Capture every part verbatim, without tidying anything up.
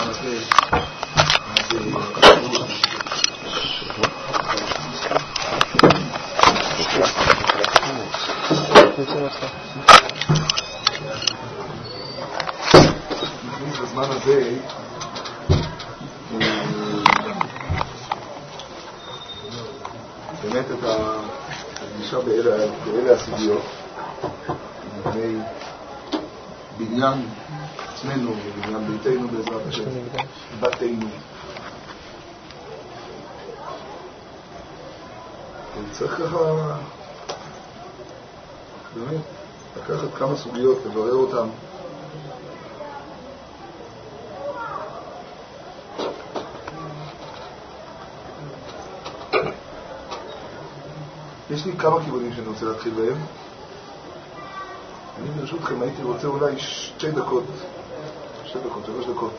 הזה, בזמן הזה באמת את הפגישה באלה הסוגיות מפני בניין עצמנו ובניין ביתנו בעזרת השם, בתינו. צריך ככה באמת לקחת כמה סוגיות, לברר אותן. יש לי כמה כיוונים שאני רוצה להתחיל בהם. אני ברשותכם הייתי רוצה אולי שתי דקות, שתי דקות, שלוש דקות.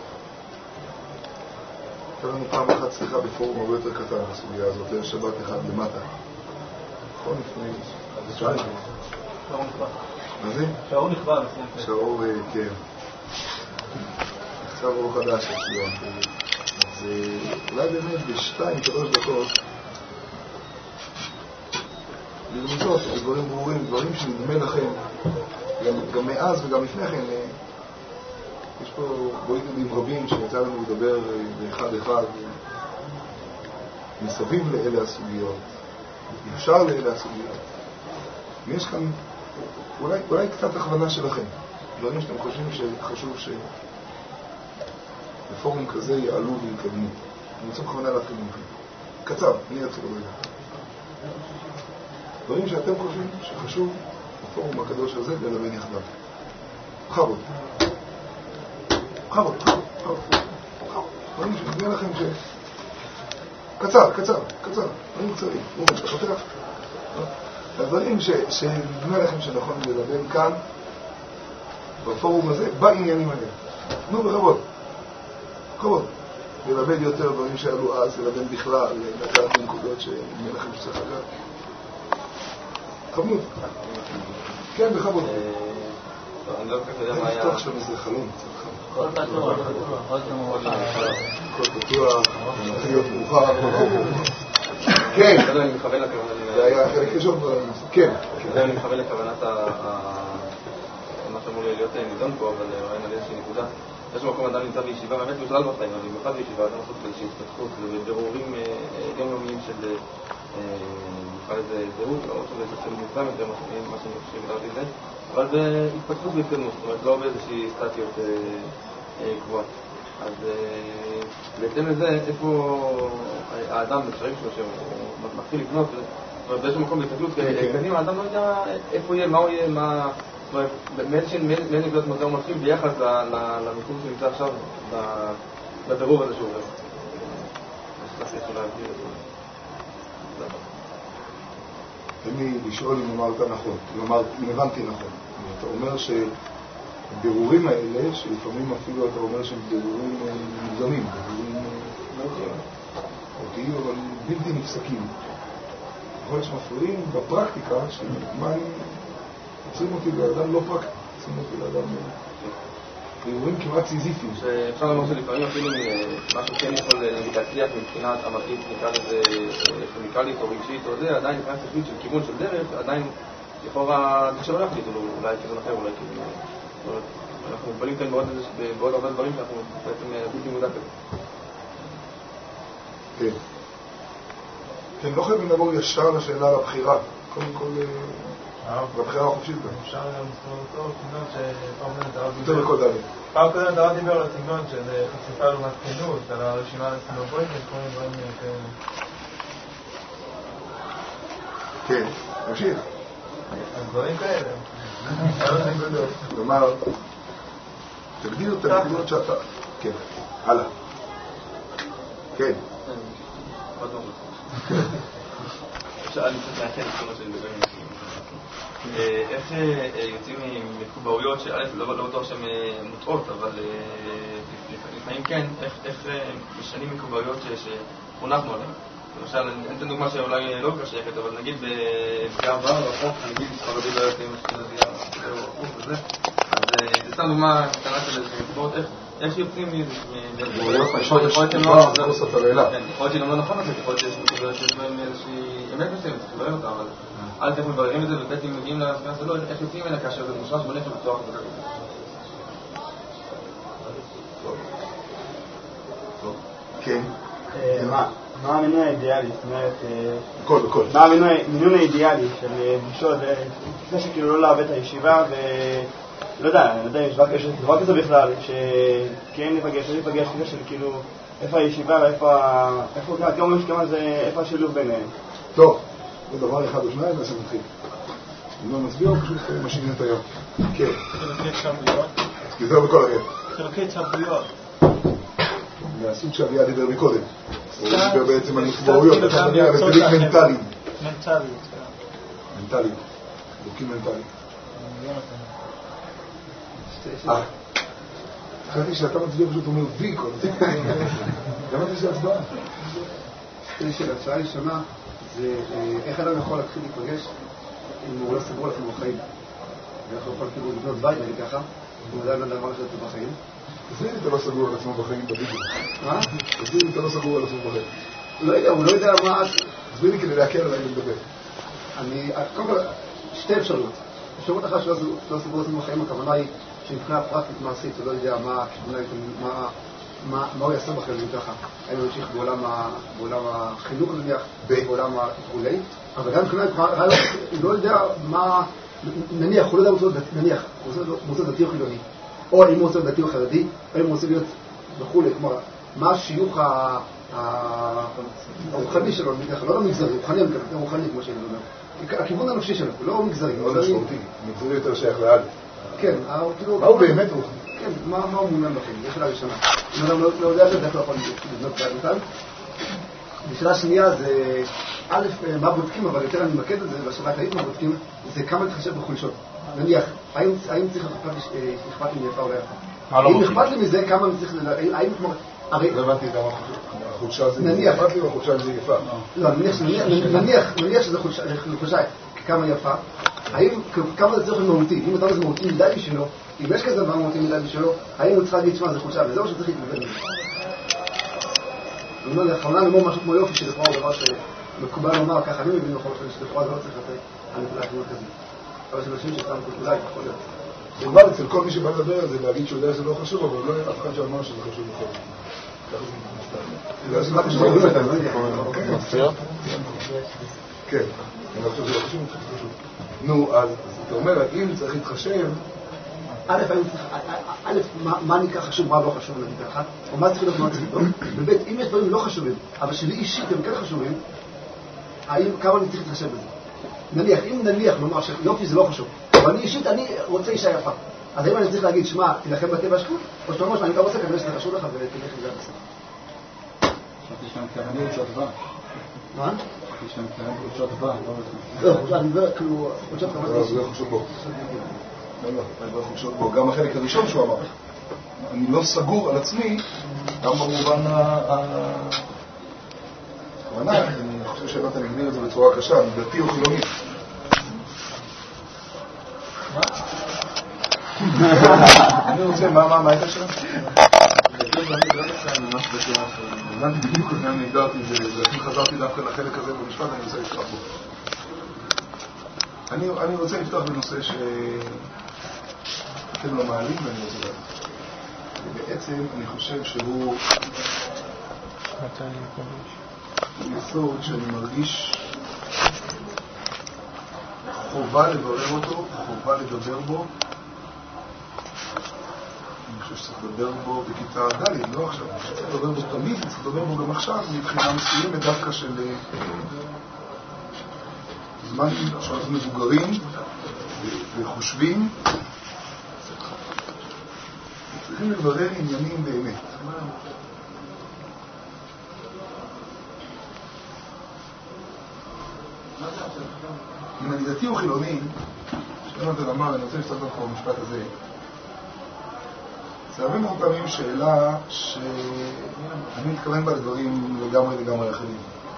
הייתה לנו פעם אחת סליחה בפורום הרבה יותר קטן הסוגיה הזאת, ליל שבת אחד למטה. נכון לפני שעון? שעון נכבה. מה זה? שעון נכבה. שעון, כן. עכשיו אור חדש אצלם. אז אולי באמת בשתיים, שלוש דקות לרמיזות, דברים ברורים, דברים שנדמה לכם גם, גם מאז וגם לפני כן. יש פה בוידודים רבים שיצא לנו לדבר באחד אחד מסביב לאלה הסוגיות, אפשר לאלה הסוגיות. ויש כאן אולי, אולי קצת הכוונה שלכם, דברים שאתם חושבים שחשוב שבפורום כזה יעלו ויקדמו. אני רוצה בכוונה להתחיל מכם קצר, אני אתחיל ברגע דברים שאתם חושבים שחשוב בפורום הקדוש הזה ללמד יחדיו. חבוד חבוד, חבוד, חבוד, חבוד. דברים שנדמה לכם ש... קצר, קצר, קצר, דברים קצרים. אתה פותח? הדברים שנדמה לכם שנכון ללמד כאן, בפורום הזה, בעניינים האלה. נו, בחבוד. חבוד. ללמד יותר דברים שעלו אז, ללמד בכלל, לקחת נקודות שנדמה לכם שצריך לקחת. חבוד. כן, בחבוד. אני לא כל כך יודע מה היה... אני אפתח שם איזה חלום, קצת חלום. כל פתוח, כל פתוח. כל פתוח, מתחיל להיות מאוחר. כן. אני מכוון לכוונת... זה היה חלק ראשון. כן. אני מכוון לכוונת מה שאמור להיות נידון פה, אבל ראינו על איזושהי נקודה. יש מקום אדם נמצא בישיבה, באמת בכלל בחיים, אבל במיוחד בישיבה, אדם עושות איזושהי התפתחות וברורים יומיומיים של בכלל איזה זהות, לא שזה ספר מוצא יותר מה שאני חושב לדעת את זה, אבל זה התפתחות והתקדמות, זאת אומרת לא באיזושהי סטטיות קבועות. אז בהתאם לזה, איפה האדם בשלבים שלו שהוא מתחיל לבנות, זאת אומרת באיזשהו מקום בהתקדמות קדימה, האדם לא יודע איפה יהיה, מה הוא יהיה, מה... זאת אומרת, מאיזה נקודות מתי הוא מתחיל ביחס למיקום שנמצא עכשיו בבירור הזה שהוא עובר. יש לך איזשהו להביא את זה. תן לי לשאול אם אמרת נכון, אם הבנתי נכון. אתה אומר שבירורים האלה, שלפעמים אפילו אתה אומר שהם בירורים מוגזמים, בירורים אותיים, אבל בלתי נפסקים. יכול להיות שמפריעים בפרקטיקה, שמה הם יוצרים אותי לאדם לא פרקטי, יוצרים אותי לאדם בירורים כמעט סיזיפיים. שאפשר לומר שלפעמים אפילו משהו כן יכול להצליח מבחינת עמתית, נקרא לזה כימיקלית או רגשית או זה, עדיין מבחינת תחליט של כיוון של דרך, עדיין לכאורה זה שלא להחליט, אולי כיוון אחר, אולי כיוון. אנחנו מוגבלים כאן בעוד הרבה דברים שאנחנו בעצם בלתי מודע כזה. כן. כן, לא חייבים לעבור ישר לשאלה על הבחירה. קודם כל, בבחירה החופשית גם. אפשר גם לספור אותו, סגנון שפעם קודם הרב דיבר. יותר בכל דלי. פעם קודם הרב דיבר על הסגנון של חשיפה לעומת כנות, על הרשימה לסינופויים, כל מיני דברים כאלה. כן, תמשיך. אז דברים כאלה. כלומר, תגדיר את הנקודות שאתה... כן, הלאה. כן. אני קצת מעצן את כל מה שאני מדבר עם אנשים. איך יוצאים מקובעויות שא' לא בטוח שהן מוטעות, אבל לפעמים כן, איך משנים מקובעויות שחונכנו עליהן. למשל, אני אתן דוגמה שאולי לא קשייכת, אבל נגיד בגאווה או החוק, נגיד ספרדי לא יוצאים אשכנזי או החוק וזה, אז זה סתם דוגמה קטנה של איזה מקובעות, יש יוצאים מזה, יכול להיות שגם לא נכון לזה, יכול להיות שיש בהם איזושהי אמת מסוימת, צריך לברך אותה, אבל אל תכף מבררים את זה, ובית אם מגיעים למסקנה שלו, איך יוצאים ממנה כאשר זה מושרש בנפש בצורה חזקה כזאת. כן. מה המינוי האידיאלי? זאת אומרת, בכל, בכל. מה המינוי האידיאלי של לשאול, לפני שכאילו לא לאבד את הישיבה ו... לא יודע, לא יודע, יש דבר כזה בכלל, שכן נפגש, לא נפגש כזה של כאילו, איפה הישיבה ואיפה, איפה, כמה כמה זה, איפה השילוב ביניהם. טוב, זה דבר אחד או שניים, נעשה מתחיל. אם לא נצביע, פשוט משאירים את היום. כן. חילוקי תרבויות. כי זהו בכל הרגע. חילוקי תרבויות. מהסוג שאביה דיבר מקודם. הוא דיבר בעצם על מחברויות, אתה מדבר על הבדלים מנטליים. מנטליים. מנטליים. חילוקים מנטליים. אה, חשבתי שאתה מצביע פשוט אומר וי כל זה. למה זה של הצבעה? שתי שאלה, השאלה הראשונה זה איך אדם יכול להתחיל להיפגש אם הוא לא סגור על עצמו בחיים. ואיך הוא יכול כאילו לבנות בית, נגיד ככה, הוא עדיין לא דבר שאתה בחיים. תסביר לי אתה לא סגור על עצמו בחיים בבידור. מה? תסביר לי אתה לא סגור על עצמו בחיים. לא יודע, הוא לא יודע מה... תסביר לי כדי להקל עליי לדבר. אני, קודם כל, שתי אפשרויות. אפשרות אחת שלא סגור על עצמו בחיים, הכוונה היא שמבחינה פרקטית מעשית, הוא לא יודע מה מה הוא יעשה בחיים ככה. האם הוא ימשיך בעולם החינוך נניח, בעולם התחולי, אבל גם מבחינה הוא לא יודע מה, נניח, הוא לא יודע נניח, הוא רוצה דתי או חילוני, או אם הוא רוצה דתי או חרדי, או אם הוא רוצה להיות וכולי, כלומר, מה השיוך הרוחני שלו, לא המגזרי, רוחני, רוחני כמו שאני אומר. הכיוון הנפשי שלו, לא מגזרי. לא משמעותי, מגזרי יותר שייך לאל. כן, מה הוא באמת רוחני? כן, מה הוא מעוניין בחיים? זו שאלה ראשונה. אם לא יודע שזה, איך לא יכול לבנות בית מכאן. ושאלה שנייה זה, א', מה בודקים, אבל יותר אני ממקד את זה, והשאלה הכללית מה בודקים, זה כמה להתחשב בחולשות. נניח, האם צריך אכפת לי מאיפה או לא יפה? אם אכפת לי מזה, כמה אני צריך, האם כמו... לא הבנתי גם החולשה זה אכפת לי והחולשה זה יפה. לא, נניח שזה חולשה כמה יפה, האם כמה זה צריך להיות מהותי? אם אתה זה מהותי מדי בשבילו, אם יש כזה דבר מהותי מדי בשבילו, האם הוא צריך להגיד שמה זה חולשה וזה או שצריך להתמודד מזה? אני אומר, לאחרונה אני אומר משהו כמו יופי שלכאורה הוא דבר שמקובל לומר, ככה אני מבין נכון שלכאורה זה לא צריך לתת על נקודה כזאת כזאת. אבל יש אנשים שסתם אולי יכול להיות. כלומר, אצל כל מי שבא לדבר על זה, להגיד שהוא יודע שזה לא חשוב, אבל לא יהיה אף אחד שאמר שזה חשוב בכל. כן, אני חושב שזה לא חשוב, זה חשוב. נו, אז אתה אומר, אם צריך להתחשב... א', מה נקרא חשוב, מה לא חשוב, נגיד ככה, או מה צריך להיות, מה צריך להיות, וב', אם יש דברים לא חשובים, אבל שלי אישית הם כן חשובים, כמה אני צריך להתחשב בזה? נניח, אם נניח, נאמר שיופי זה לא חשוב, אבל אני אישית, אני רוצה אישה יפה. אז האם אני צריך להגיד, שמע, תלחם בטבע השקול, או שאתה אומר שאני לא רוצה כנראה שזה חשוב לך ותלך עם זה בסדר. חשבתי שאני מתכוון חולשות טובה. מה? חשבתי שאני מתכוון חולשות טובה. לא, אני מדבר, כאילו, חולשות טובה. לא, זה לא חשוב בו. לא, לא, אני לא חושב בו. גם החלק הראשון שהוא אמר, אני לא סגור על עצמי, גם במובן הכוונה, אני חושב שנתן הגדיר את זה בצורה קשה, אני דתי או חילוני. מה? אני רוצה, מה, מה הייתה שלנו? הבנתי בדיוק לפני אני הגדרתי את זה, ולכן חזרתי דווקא לחלק הזה במשפט, אני רוצה לפתוח בו. אני רוצה לפתוח בנושא שאתם לא מעלים, ואני רוצה לדעת. ובעצם אני חושב שהוא יסוד שאני מרגיש חובה לברר אותו, חובה לדבר בו. אני חושב שצריך לדבר בו בכיתה ד', לא עכשיו. צריך לדבר בו תמיד, צריך לדבר בו גם עכשיו, מבחינה מסוימת דווקא של זמן שאנחנו מבוגרים וחושבים. צריכים לברר עניינים באמת. אם אני דתי או חילוני, שנתן אמר, אני רוצה לפתוח לך במשפט הזה, זה הרבה מאוד פעמים שאלה שאני מתכוון בה לדברים לגמרי לגמרי אחרים.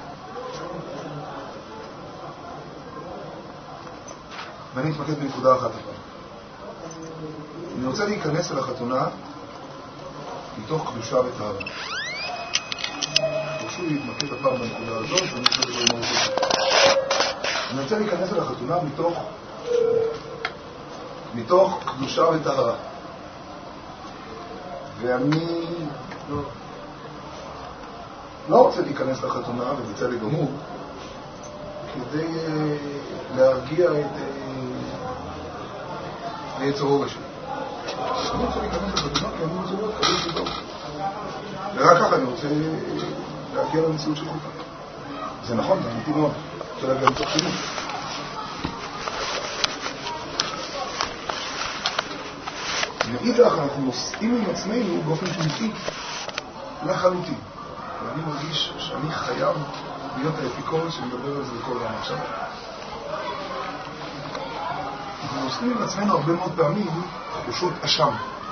ואני מתמקד בנקודה אחת הפעם. אני רוצה להיכנס אל החתונה מתוך קדושה וטהרה. תרשו לי להתמקד הפעם בנקודה הזאת, ואני רוצה לדבר עם הרצון. אני רוצה להיכנס אל החתונה מתוך, מתוך קדושה וטהרה. ואני לא, לא רוצה להיכנס לחתונה, ובצדק גמור, כדי uh, להרגיע את uh, היצר הרע שלי. אני רוצה להיכנס לחתונה כי אני רוצה להיות קדוש וטוב. ורק ככה אני רוצה להגיע למציאות של חוקה. זה נכון, זה אמיתי מאוד. רוצה להגיע למצוא חינוך. מאידך אנחנו נושאים עם עצמנו באופן טבעי לחלוטין. ואני מרגיש שאני חייב להיות האפיקורס שמדבר על זה בכל העם עכשיו. אנחנו נושאים עם עצמנו הרבה מאוד פעמים תחושות אשם.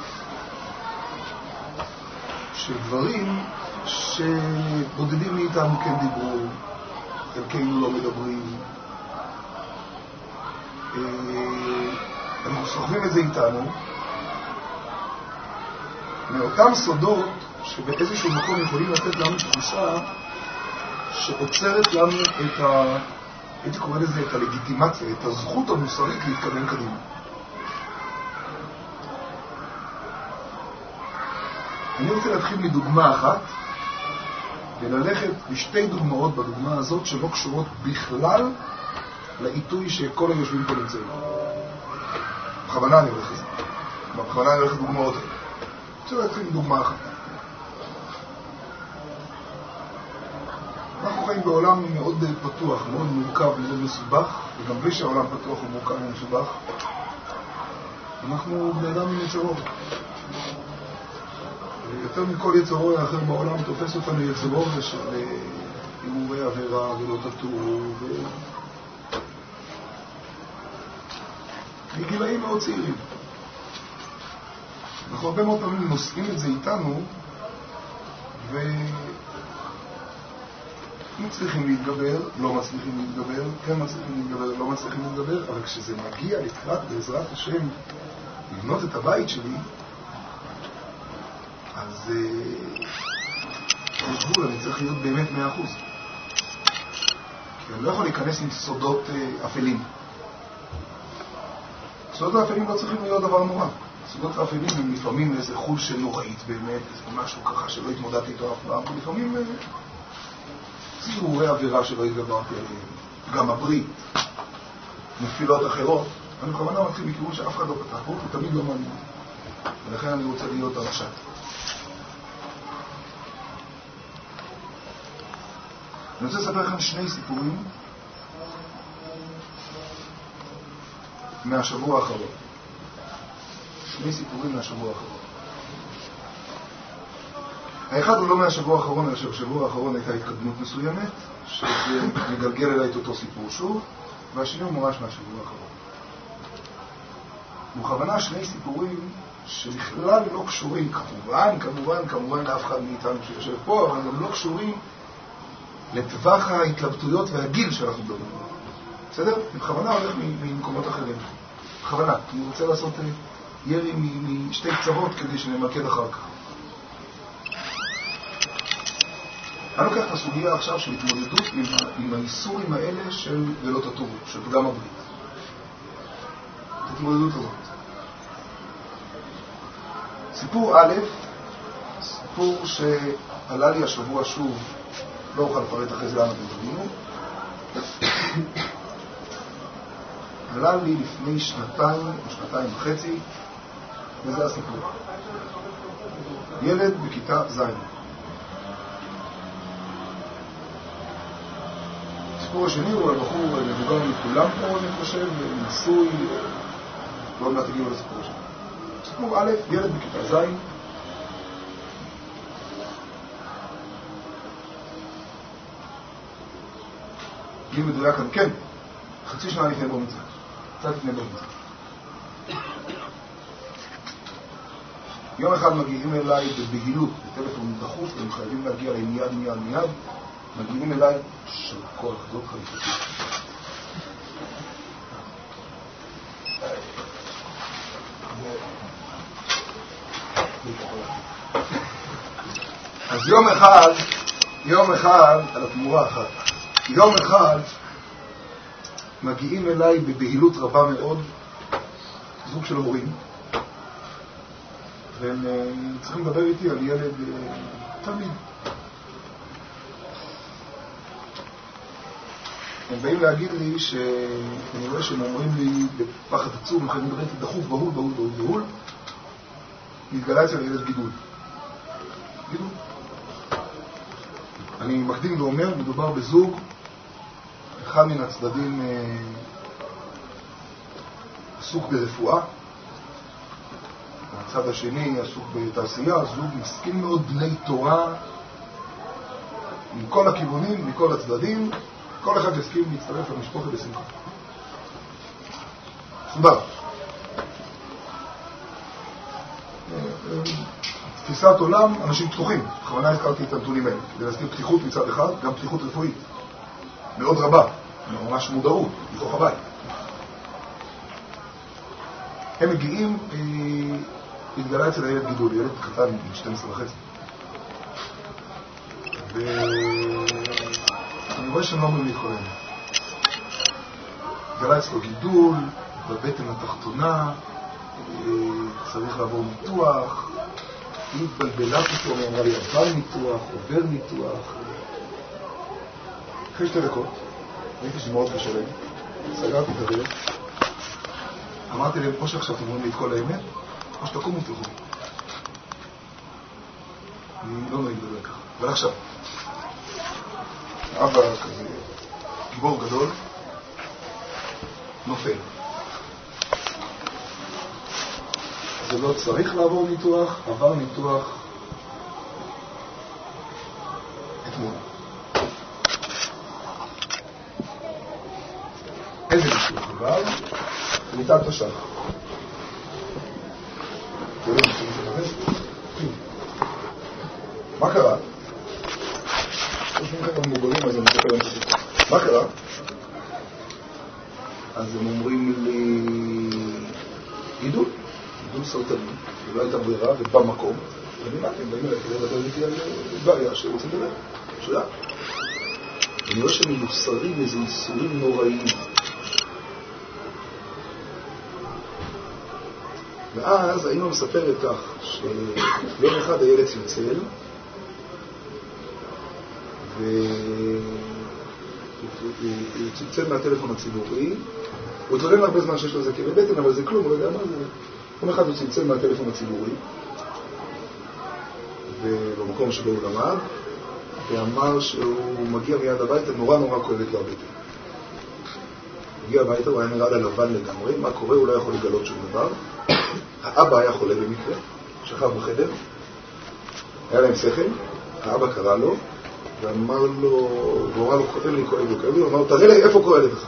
של דברים שבודדים מאיתנו כן דיברו, חלקנו לא מדברים. אנחנו סוחבים את זה איתנו. מאותם סודות שבאיזשהו מקום יכולים לתת לנו תחושה שעוצרת לנו את ה... הייתי קורא לזה את הלגיטימציה, את הזכות המוסרית להתקדם קדימה. אני רוצה להתחיל מדוגמה אחת וללכת בשתי דוגמאות בדוגמה הזאת שלא קשורות בכלל לעיתוי שכל היושבים פה נמצאים. בכוונה אני הולך לזה. בכוונה אני הולך לדוגמאות האלה. אני רוצה להתחיל מדוגמה אחת. אנחנו חיים בעולם מאוד פתוח, מאוד מורכב, מאוד מסובך, וגם בלי שהעולם פתוח הוא מורכב ומסובך, אנחנו בני אדם עם יצר הרע. יותר מכל יצר הרע אחר בעולם תופס אותנו יצר הרע של הימורי עבירה ולא תטורו, ו... מגילאים מאוד צעירים. אנחנו הרבה מאוד פעמים נושאים את זה איתנו, ו... מצליחים להתגבר, לא מצליחים להתגבר, כן מצליחים להתגבר, לא מצליחים להתגבר, אבל כשזה מגיע לקראת בעזרת השם לבנות את הבית שלי, אז יש גבול, אני צריך להיות באמת מאה אחוז. כי אני לא יכול להיכנס עם סודות אפלים. סודות האפלים לא צריכים להיות דבר נורא. סודות האפלים הם לפעמים איזה חול שנוראית באמת, איזה משהו ככה שלא התמודדתי איתו אף פעם, ולפעמים ציורי אווירה שלא התגברתי עליהם, גם הברית, נפילות אחרות. אני בכוונה מתחיל מכיוון שאף אחד לא פתח פה, הוא תמיד לא מעניין. ולכן אני רוצה להיות הרשת. אני רוצה לספר לכם שני סיפורים מהשבוע האחרון. שני סיפורים מהשבוע האחרון. האחד הוא לא מהשבוע האחרון, אלא שבשבוע האחרון הייתה התקדמות מסוימת, שזה מגלגל אליי את אותו סיפור שוב, והשני הוא ממש מהשבוע האחרון. בכוונה שני סיפורים שבכלל לא קשורים, כמובן, כמובן, כמובן לאף אחד מאיתנו שיושב פה, אבל גם לא קשורים לטווח ההתלבטויות והגיל שאנחנו מדברים. בסדר? בכוונה הולך ממקומות אחרים. בכוונה. אני רוצה לעשות ירי משתי קצוות כדי שנמקד אחר כך. אני לוקח את הסוגיה עכשיו של התמודדות עם, עם האיסורים האלה של ולא תטורו, של פגם הברית. את התמודדות הזאת. סיפור א', סיפור שעלה לי השבוע שוב, לא אוכל לפרט אחרי זה למה אתם תבינו, עלה לי לפני שנתיים או שנתיים וחצי, וזה הסיפור. ילד בכיתה ז'. הסיפור השני הוא הבחור מבוגר מכולם פה, אני חושב, נשוי, לא מעט תגיעו לסיפור השני. סיפור א', ילד בכיתה ז', גיל מדויק כאן, כן, חצי שנה לפני בר מצווה, קצת לפני בר מצווה. יום אחד מגיעים אליי בבהילות, בטלפון דחוף, והם חייבים להגיע אליי מיד מיד מיד, מגיעים אליי של כל אחדות חליפתית. אז יום אחד, יום אחד, על התמורה אחת, יום אחד מגיעים אליי בבהילות רבה מאוד זוג של הורים, והם צריכים לדבר איתי על ילד תמיד. הם באים להגיד לי שאני רואה שהם אומרים לי בפחד עצום, הם חייבים לדבר איתי דחוף, בהול, בהול, בהול, בהול, מתגלה אצל ילד גידול. גידול. אני מקדים ואומר, מדובר בזוג, אחד מן הצדדים אה, עסוק ברפואה, הצד השני עסוק בתעשייה, זוג מסכים מאוד, בני תורה, מכל הכיוונים, מכל הצדדים, כל אחד יסכים להצטרף למשפחה בשמחה. סודר. תפיסת עולם, אנשים פתוחים. בכוונה הזכרתי את הנתונים האלה, כדי להזכיר פתיחות מצד אחד, גם פתיחות רפואית. מאוד רבה, ממש מודעות, בתוך הבית. הם מגיעים, התגלה אצל הילד גידול, ילד קטן, שתים עשרה וחצי. ואני רואה שהם לא אומרים להתכונן. התגלה אצלו גידול, בבטן התחתונה, צריך לעבור ניתוח, היא התבלבלה פתאום, היא אמרה לי, עבר ניתוח, עובר ניתוח. אחרי שתי דקות, ראיתי שמאוד קשה להם, סגרתי את הדלת, אמרתי להם, או שעכשיו תאמרים לי את כל האמת, או שתקומו ותלכו. אני לא נוהג לדבר ככה. אבל עכשיו, אבא כזה, גיבור גדול, נופל. זה לא צריך לעבור ניתוח, עבר ניתוח אתמול. איזה ניתוח עבר? מיטת השח. מה קרה? חושבים ככה מוגרים, אז אני מספר להם סיפור. מה קרה? אז הם אומרים לי, גידול, גידול סרטני, ולא הייתה ברירה, ובמקום, ואני מה, הם באים אליי כדי לדבר איתי על בעיה שרוצים לדבר, שאלה. אני רואה שהם מיוסרים איזה איסורים נוראיים. ואז האמא מספרת כך, שיום אחד הילד צלצל, והוא צלצל מהטלפון הציבורי, הוא התלונן הרבה זמן שיש לו זה כאבי בטן, אבל זה כלום, הוא לא יודע מה זה. יום אחד הוא צלצל מהטלפון הציבורי, ובמקום שבו הוא למד, ואמר שהוא מגיע מיד הביתה, נורא נורא כואבת לו הבטן. הגיע הביתה, הוא היה נראה ללבן לגמרי, מה קורה? הוא לא יכול לגלות שום דבר. האבא היה חולה במקרה, שכב בחדר, היה להם שכל, האבא קרא לו, ואמר לו, הוא אמר לו, כואב לי, כואב לי, כואב לי, הוא אמר לו, תראה לי איפה כואב לך.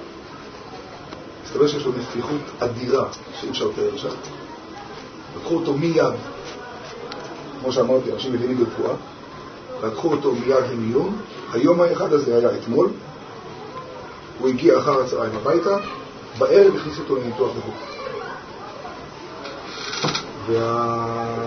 מסתבר שיש לו נפיחות אדירה, שאי אפשר לתאר שם. לקחו אותו מיד, כמו שאמרתי, אנשים מבינים ברפואה, לקחו אותו מיד למיון, היום האחד הזה היה אתמול, הוא הגיע אחר הצהריים הביתה, בערב הכניס אותו לניתוח דחוף. וה...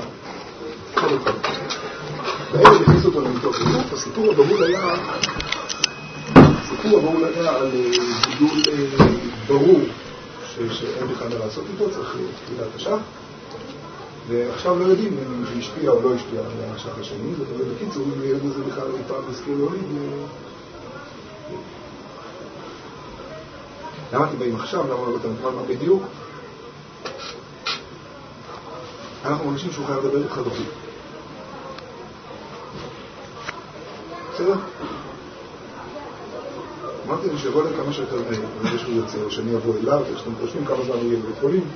בערב הכניס אותו לניתוח דחוף, הסיפור הבהול היה, הסיפור הבהול היה על גידול ברור שאין בכלל מה לעשות איתו, צריך תפילת השח, ועכשיו לא יודעים אם זה השפיע או לא השפיע על השח השני, זאת אומרת בקיצור, אם ילד הזה בכלל פעם הזכיר להוליד, למה אתם באים עכשיו? למה לא אתם מה בדיוק? אנחנו מרגישים שהוא חייב לדבר איתך דוחי. בסדר? אמרתי לי שיבוא אליי כמה שיותר מהר, אני שהוא יוצא, או שאני אבוא אליו, שאתם חושבים כמה זמן הוא יהיה בבית חולים.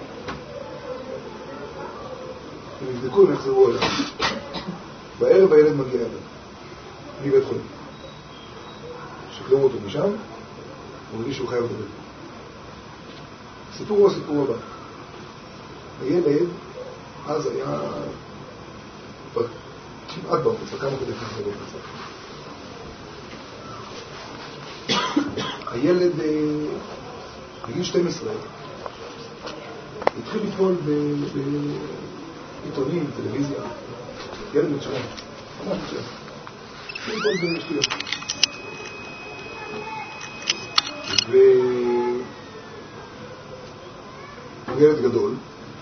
הם יבדקו, הם יחזרו אליו. בערב הילד מגיע אליו, מבית חולים. שחררו אותו משם, הוא מרגיש שהוא חייב לדבר. הסיפור הוא הסיפור הבא. הילד אז היה כמעט באמצע, כמה כדי ככה באמצע. הילד בגיל שתים עשרה התחיל לפעול בעיתונים, טלוויזיה, ילד מצוין, ממש מצוין. כל זה שטויות. ו... הוא ילד גדול,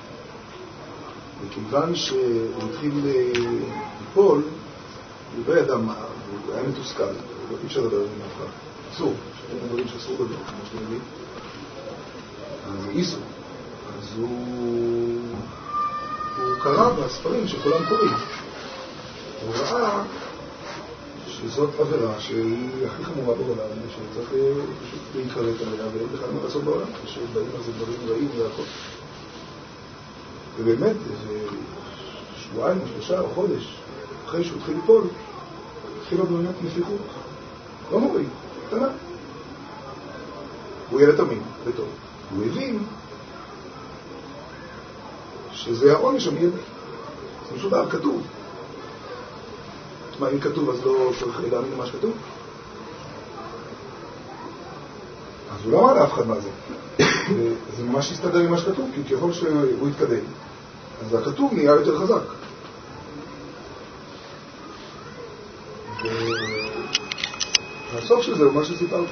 וכיוון שהוא התחיל ליפול, הוא לא ידע מה, הוא היה מתוסכל, אי אפשר לדבר עם אף אחד. אסור, שאין דברים שאסור לדבר, כמו שאתם מבין. אז איסו. אז הוא... הוא קרא בספרים שכולם קוראים. הוא ראה שזאת עבירה שהיא הכי חמורה בעולם, שצריך פשוט להיקראת עליה, ואין בכלל מה לעשות בעולם, שבאים על זה דברים רעים והכל. ובאמת, איזה שבועיים, שלושה או חודש, אחרי שהוא התחיל ליפול, התחילה באמת נפיחות. לא מורי, קטנה. הוא ילד תמים, וטוב. הוא הבין שזה העונש המיידי. זה משודר, כתוב. מה, אם כתוב אז לא צריך להאמין למה שכתוב? אז הוא לא אמר לאף אחד מה זה. זה ממש הסתדר עם מה שכתוב, כי ככל שהוא יתקדם, אז הכתוב נהיה יותר חזק. והסוף של זה הוא מה שסיפרתי.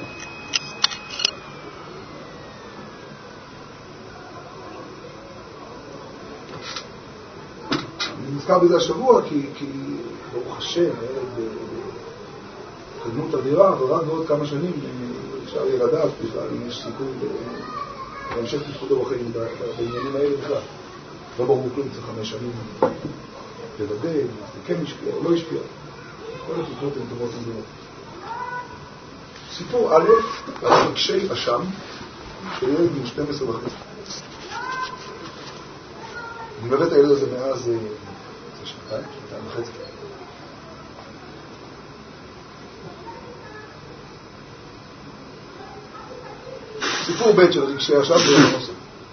אני נזכר בזה השבוע, כי, כי ברוך השם, הילד בקדמות אדירה, ורק בעוד כמה שנים אפשר יהיה לדעת בכלל אם יש סיכוי להמשך תפקודו בחיים בעניינים האלה בכלל. לא ברור כלום, צריך חמש שנים לוודא, זה כן השפיע או לא השפיע. כל התקרות הן טובות ומדונות. סיפור א' על רגשי אשם של ילד בן שתים עשרה וחצי. אני מלווה את הילד הזה מאז זה שנתיים, שנתיים וחצי. סיפור ב' של רגשי אשם ביום הנושא.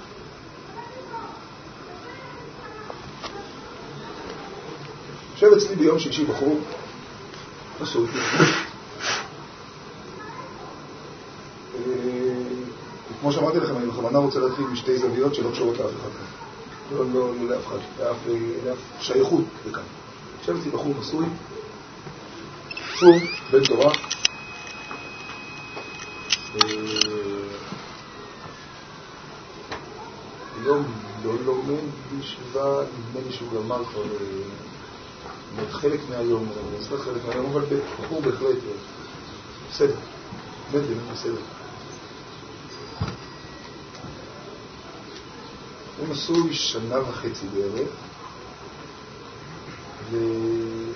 יושב אצלי ביום שישי בחור, נשוי. כמו שאמרתי לכם, אני בכוונה רוצה להתחיל משתי זוויות שלא קשורות לאף אחד כאן. לא, לא, לא לאף אחד, לאף, לאף שייכות לכאן. יושב אצלי בחור נשוי, שוב, בן תורה. היום לא לומד בישיבה, נדמה לי שהוא גמר כבר חלק מהיום, אני אצלח חלק מהיום, אבל בחור בהחלט, בסדר, באמת באמת בסדר. הוא נשוי שנה וחצי בערך, והם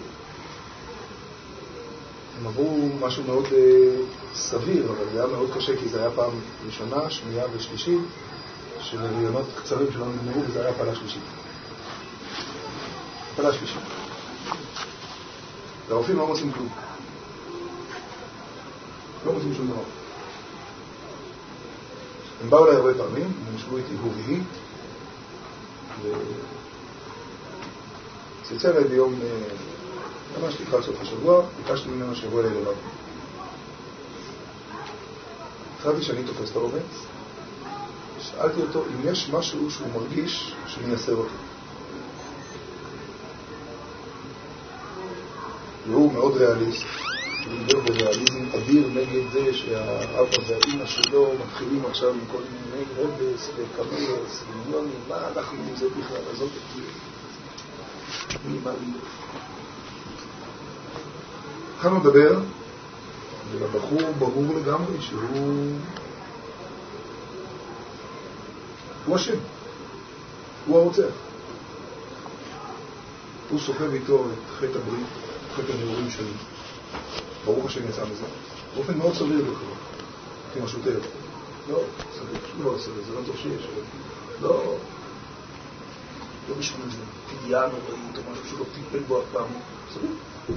עברו משהו מאוד סביר, אבל זה היה מאוד קשה, כי זה היה פעם ראשונה, שנייה ושלישית, של הריונות קצרים שלא נגמרו, וזה היה הפעלה שלישית. הפעלה שלישית. והרופאים לא מוצאים כלום. לא מוצאים שום דבר. הם באו אליי הרבה פעמים, הם ישבו איתי הוא והיא, וצלצל אליי ביום, ממש לקראת סוף השבוע, ביקשתי ממנו שיבוא אליי לבד. התחלתי שאני תופס את הרובץ, שאלתי אותו אם יש משהו שהוא מרגיש שמייסר אותו. והוא מאוד ריאליסט, הוא דיבר בריאליזם אדיר נגד זה שהאבא והאמא שלו מתחילים עכשיו עם כל מיני רבס וקמס ומיליונים, מה אנחנו עם זה בכלל, הזאת את מינימלי. התחלנו לדבר, ולבחור ברור לגמרי שהוא הוא השם, הוא הרוצח. הוא סוחב איתו את חטא הברית, חטא הנעורים שלי. ברוך השם יצא מזה. באופן מאוד סביר לכאורה, לפי משהו תאר. לא, סביר, לא סביר, זה לא טוב שיש. לא, לא בשביל זה. פגיעה נוראית או משהו שלא טיפל בו אף פעם. סביר.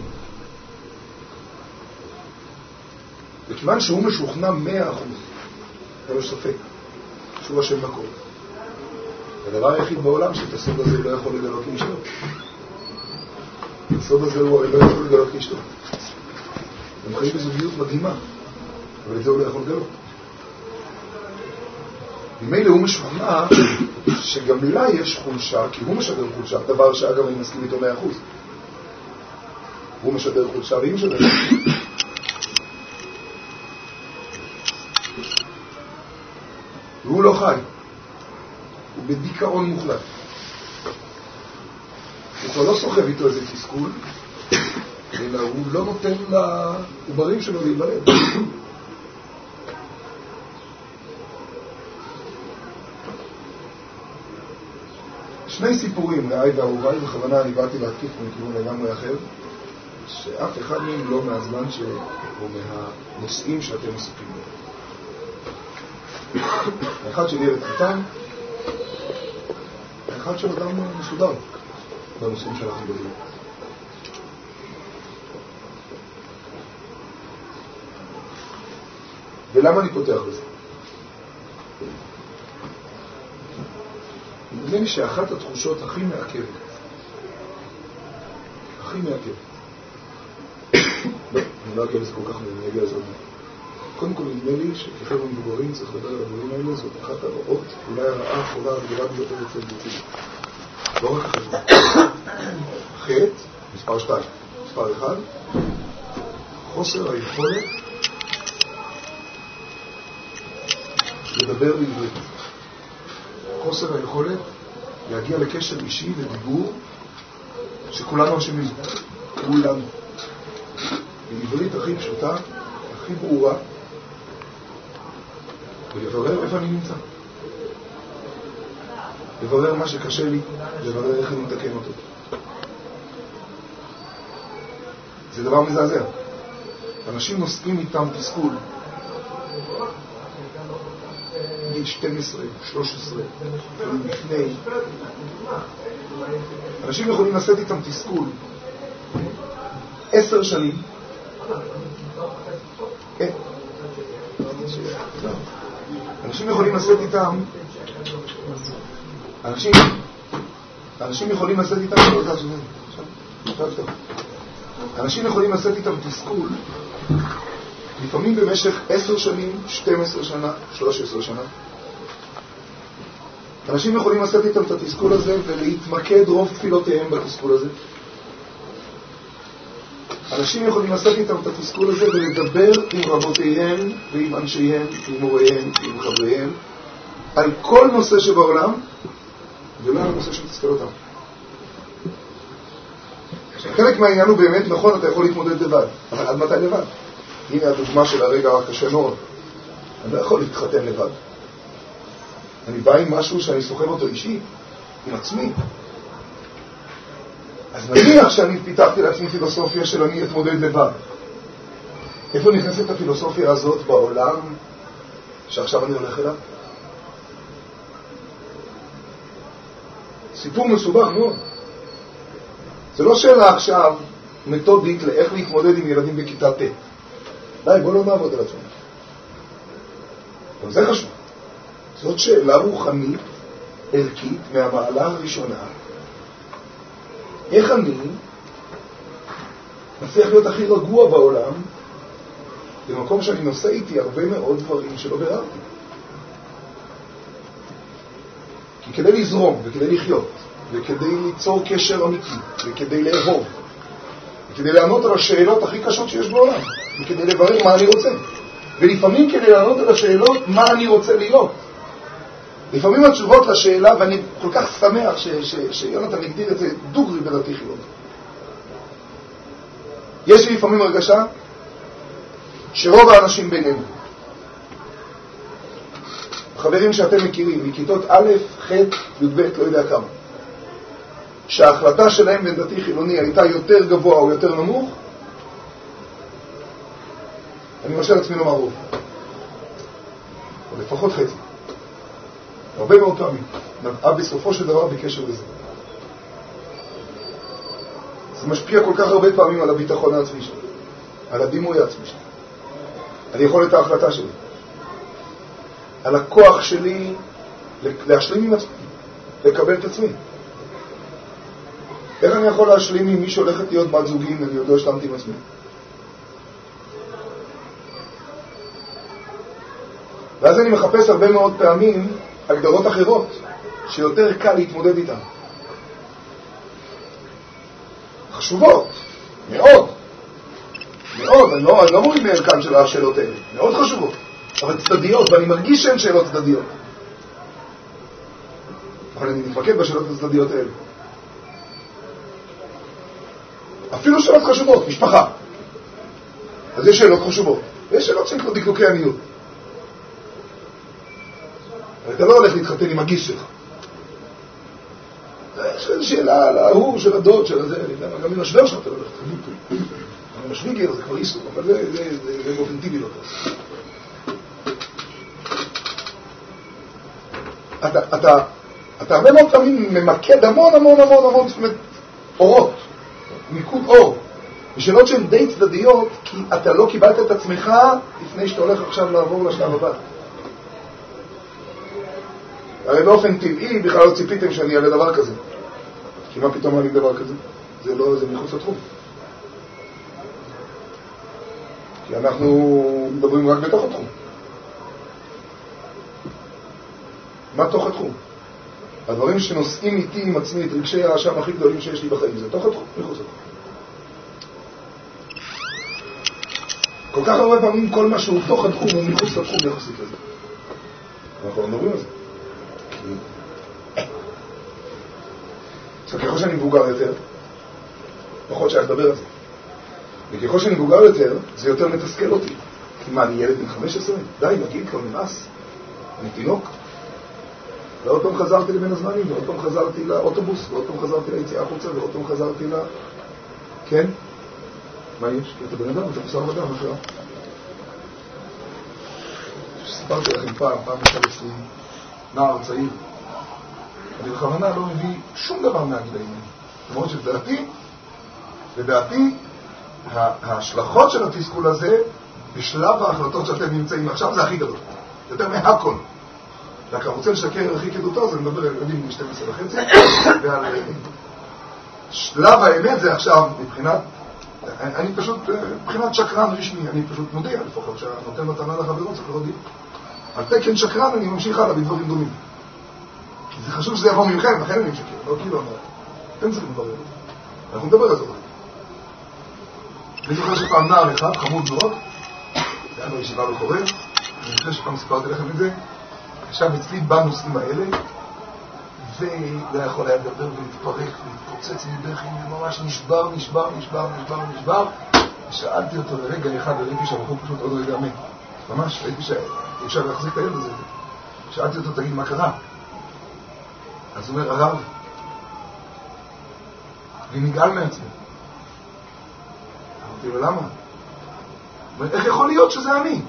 וכיוון שהוא משוכנע מאה אחוז, אין לו ספק, שהוא השם מקום. הדבר היחיד בעולם שאת הסוד הזה הוא לא יכול לגלות לאשתו. הסוד הזה הוא לא יכול לגלות לאשתו. הם חיים בזוגיות מדהימה, אבל את זה הוא לא יכול לגלות. ממילא הוא משוכנע שגם לה יש חולשה, כי הוא משדר חולשה, דבר שאגב אני מסכים איתו מאה אחוז. הוא משדר חולשה והיא משדר. והוא לא חי. הוא בדיכאון מוחלט. הוא כבר לא סוחב איתו איזה תסכול, אלא הוא לא נותן לעוברים שלו להיוולד. שני סיפורים, רעי ואהוביי, בכוונה אני באתי להתקיף מכיוון לגמרי אחר, שאף אחד מהם לא מהזמן ש... או מהנושאים שאתם עסוקים בהם. האחד של ילד קטן, האחד של אדם מסודר בנושאים שאנחנו מדברים. ולמה אני פותח בזה? נדמה לי שאחת התחושות הכי מעכבת, הכי מעכבת, לא, אני לא אגיע לזה כל כך, אני אגיע לזה עוד מעט. קודם כל נדמה לי שכחבר'ה מבוגרים צריך לדבר על הדברים האלה, זאת אחת הרעות, אולי הרעה האחרונה הגדולה ביותר אצל בציבור. לא רק החבר'ה. חטא, מספר שתיים, מספר אחד, חוסר היכולת לדבר בעברית. חוסר היכולת להגיע לקשר אישי ודיבור שכולנו אשמים. כולנו. בעברית הכי פשוטה, הכי ברורה, ולברר איפה אני נמצא. לברר מה שקשה לי, לברר איך אני מתקן אותו. זה דבר מזעזע. אנשים נושאים איתם תסכול. גיל שתים עשרה, שלוש עשרה, לפני. אנשים יכולים לשאת איתם תסכול. עשר שנים. כן. אנשים יכולים לשאת איתם אנשים אנשים יכולים לשאת איתם אנשים יכולים לשאת איתם תסכול לפעמים במשך עשר שנים, שתים עשרה שנה, שלוש עשרה שנה. אנשים יכולים לשאת איתם את התסכול הזה ולהתמקד רוב תפילותיהם בתסכול הזה. אנשים יכולים לשאת איתם את התסכול הזה ולדבר עם רבותיהם ועם אנשיהם, עם מוריהם, עם חבריהם, על כל נושא שבעולם, ולא על הנושא שמתסכל אותם. חלק מהעניין הוא באמת נכון, אתה יכול להתמודד לבד, אבל עד מתי לבד? הנה הדוגמה של הרגע הקשה מאוד. אני לא יכול להתחתן לבד. אני בא עם משהו שאני סוחב אותו אישי, עם עצמי. אז נניח שאני פיתחתי לעצמי פילוסופיה של אני אתמודד לבד. איפה נכנסת הפילוסופיה הזאת בעולם שעכשיו אני הולך אליו? סיפור מסובך מאוד. זה לא שאלה עכשיו מתודית לאיך להתמודד עם ילדים בכיתה ט'. די, בוא לא נעבוד על עצמנו. אבל זה חשוב. זאת שאלה רוחנית, ערכית, מהמעלה הראשונה. איך אני מצליח להיות הכי רגוע בעולם במקום שאני נושא איתי הרבה מאוד דברים שלא ביררתי. כי כדי לזרום וכדי לחיות וכדי ליצור קשר אמיתי וכדי לאהוב וכדי לענות על השאלות הכי קשות שיש בעולם וכדי לברר מה אני רוצה ולפעמים כדי לענות על השאלות מה אני רוצה להיות. לפעמים התשובות לשאלה, ואני כל כך שמח ש, ש, שיונתן הגדיר את זה דוגרי בדתי חילוני. יש לי לפעמים הרגשה שרוב האנשים בינינו, חברים שאתם מכירים, מכיתות א', ח', י"ב, לא יודע כמה, שההחלטה שלהם בין דתי חילוני הייתה יותר גבוה או יותר נמוך, אני מרשה לעצמי לומר רוב. או לפחות חצי. הרבה מאוד פעמים. נבעה בסופו של דבר בקשר לזה. זה משפיע כל כך הרבה פעמים על הביטחון העצמי שלי, על הדימוי העצמי שלי, על יכולת ההחלטה שלי, על הכוח שלי להשלים עם עצמי, לקבל את עצמי. איך אני יכול להשלים עם מי שהולכת להיות בת זוגי אם אני עוד לא השלמתי עם עצמי? ואז אני מחפש הרבה מאוד פעמים הגדרות אחרות שיותר קל להתמודד איתן. חשובות, מאוד, חשובות, אני לא, אני לא מוריד מערכן של השאלות האלה, מאוד חשובות, אבל צדדיות, ואני מרגיש שהן שאלות צדדיות. אבל אני מתמקד בשאלות הצדדיות האלה. אפילו שאלות חשובות, משפחה. אז יש שאלות חשובות. יש שאלות שהן כבר דקדוקי עניות. אתה לא הולך להתחתן עם הגיס שלך. יש איזו שאלה על ההוא, של הדוד, של הזה, גם עם השוור שלך אתה לא הולך להתחתן. עם השוויגר זה כבר איסור, אבל זה באופן טבעי לא טוב. אתה, אתה, אתה הרבה מאוד פעמים ממקד המון המון המון המון, זאת אומרת, אורות, מיקוד אור. ושאלות שהן די צדדיות, כי אתה לא קיבלת את עצמך לפני שאתה הולך עכשיו לעבור לשלב הבא. הרי באופן טבעי בכלל לא ציפיתם שאני אעלה דבר כזה. כי מה פתאום אני דבר כזה? זה לא, זה מחוץ לתחום. כי אנחנו מדברים רק בתוך התחום. מה תוך התחום? הדברים שנושאים איתי עם עצמי, את רגשי האשם הכי גדולים שיש לי בחיים, זה תוך התחום, מחוץ לתחום. כל כך הרבה פעמים כל מה שהוא תוך התחום הוא מחוץ לתחום יחסית לזה. אנחנו מדברים על זה. אז ככל שאני מבוגר יותר, פחות שייך לדבר על זה. וככל שאני מבוגר יותר, זה יותר מתסכל אותי. כי מה, אני ילד בן חמש עשרה? די, נגיד, כבר נמאס. אני תינוק. ועוד פעם חזרתי לבין הזמנים, ועוד פעם חזרתי לאוטובוס, ועוד פעם חזרתי ליציאה החוצה, ועוד פעם חזרתי ל... כן? מה יש? אתה בן אדם, אתה חוסר בדם, מה קרה? שסיפרתי לכם פעם, פעם אחד עשרים, נער צעיר. אני בכוונה לא מביא שום דבר מהגילאים. למרות שדעתי, לדעתי, ההשלכות של התסכול הזה, בשלב ההחלטות שאתם נמצאים עכשיו, זה הכי גדול. יותר מהכל. רק אני רוצה לשקר הכי כדותו, אז אני מדבר על ילדים מ-שתים עשרה וחצי, ועל שלב האמת זה עכשיו, מבחינת, אני פשוט, מבחינת שקרן רשמי, אני פשוט מודיע לפחות, שנותן מתנה לחברות, צריך להודיע. על תקן שקרן אני ממשיך הלאה בדברים דומים. כי זה חשוב שזה יבוא ממכם, לכן אני משקר, לא כאילו אמר. אתם צריכים לדבר. אנחנו נדבר על זה. אני זוכר שפעם נער אחד, חמוד מאוד, זה היה בישיבה בקורא, אני חושב שפעם סיפרתי לכם את זה, עכשיו אצלי בנושאים האלה, ולא יכול היה לדבר ולהתפרק ולהתפוצץ מבכי, וממש נשבר, נשבר, נשבר, נשבר, נשבר. ושאלתי אותו לרגע אחד, וראיתי שהבחור פשוט עוד רגע מת. ממש, ראיתי שאפשר להחזיק את הילד הזה. שאלתי אותו, תגיד, מה קרה? אז הוא אומר, הרב, אני נגעל מעצמי. אמרתי לו, למה? איך יכול להיות שזה אני?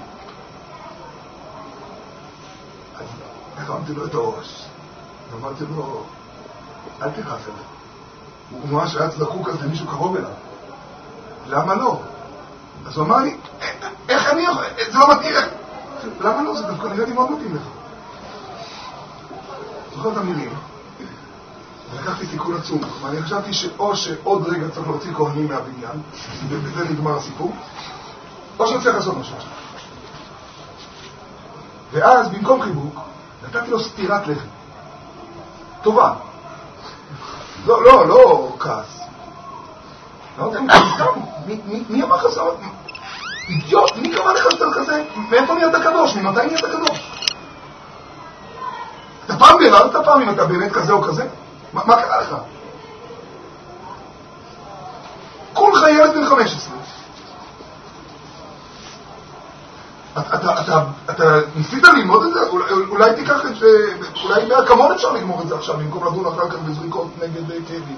הרמתי לו את הראש, ואמרתי לו, אל תכעס עליו. הוא ממש היה צדקוק אז למישהו קרוב אליו. למה לא? אז הוא אמר לי, איך אני יכול? זה לא מתאים לך. למה לא? זה דווקא נראה לי מאוד מתאים לך. זוכר את המילים, ולקחתי סיכון עצום, ואני חשבתי שאו שעוד רגע צריך להוציא כהנים מהבניין, ובזה נגמר הסיפור, או שצריך לעשות משהו. ואז במקום חיבוק, נתתי לו סתירת לחם. טובה. לא, לא, לא כעס. מי אמר לך זאת? אידיוט, מי קרא לך סתר כזה? מאיפה נהיית קדוש? ממתי נהיית קדוש? אתה פעם ביררת פעם אם אתה באמת כזה או כזה? מה קרה לך? כל חיילת בן חמש עשרה. אתה, אתה, אתה ניסית ללמוד את זה? אולי תיקח את זה, אולי בהקמון אפשר לגמור את זה עכשיו, במקום לדון אחר כך בזריקות נגד כאבים.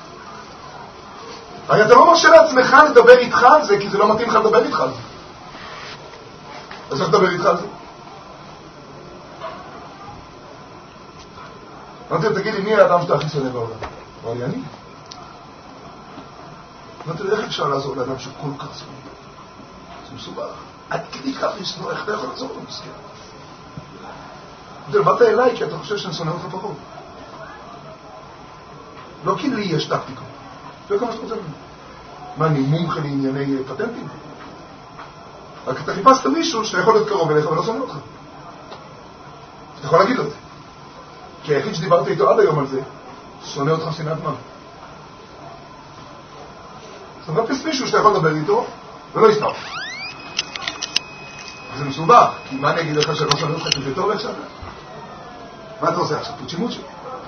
הרי אתה לא מרשה לעצמך לדבר איתך על זה, כי זה לא מתאים לך לדבר איתך על זה. אז איך לדבר איתך על זה? אמרתי לו, תגיד לי, מי האדם שאתה הכי שונא בעולם? אמר לי, אני. אמרתי לו, איך אפשר לעזור לאדם שכל כך שונא? זה מסובך. עד כדי כך לשנוא, איך אתה יכול לעזור לו מסכן? אמרתי לו, באת אליי כי אתה חושב שאני שונא אותך פחות. לא כי לי יש טקטיקה. זה כמה שאתה רוצה לנו. מה, אני מומחה לענייני פטנטים? רק אתה חיפשת מישהו שאתה יכול להיות קרוב אליך ולא שונא אותך. אתה יכול להגיד לו את זה. כי היחיד שדיברתי איתו עד היום על זה, שונא אותך שנאת מה. אז אתה מחפש מישהו שאתה יכול לדבר איתו, ולא הסתרתי. זה מסובך, כי מה אני אגיד לך שלא שואל אותך שזה טוב עכשיו? מה אתה עושה עכשיו? פוצ'י מוצ'י.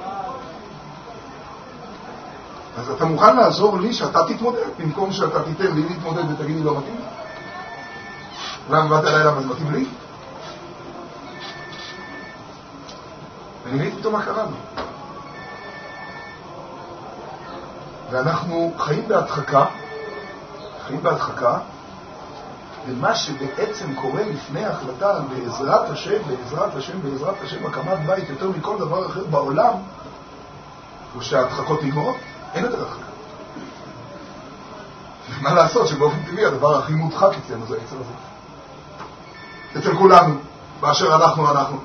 אז אתה מוכן לעזור לי שאתה תתמודד, במקום שאתה תיתן לי להתמודד ותגיד לי לא מתאים? למה באת אליי למה זה מתאים לי? אני ראיתי פתאום מה קרה לי. ואנחנו חיים בהדחקה, חיים בהדחקה, ומה שבעצם קורה לפני ההחלטה בעזרת השם, בעזרת השם, בעזרת השם, הקמת בית יותר מכל דבר אחר בעולם, הוא שההדחקות נגמרות, אין יותר הדחקה. מה לעשות שבאופן טבעי הדבר הכי מודחק אצלנו זה אצל הזה. אצל כולנו, באשר אנחנו, אנחנו.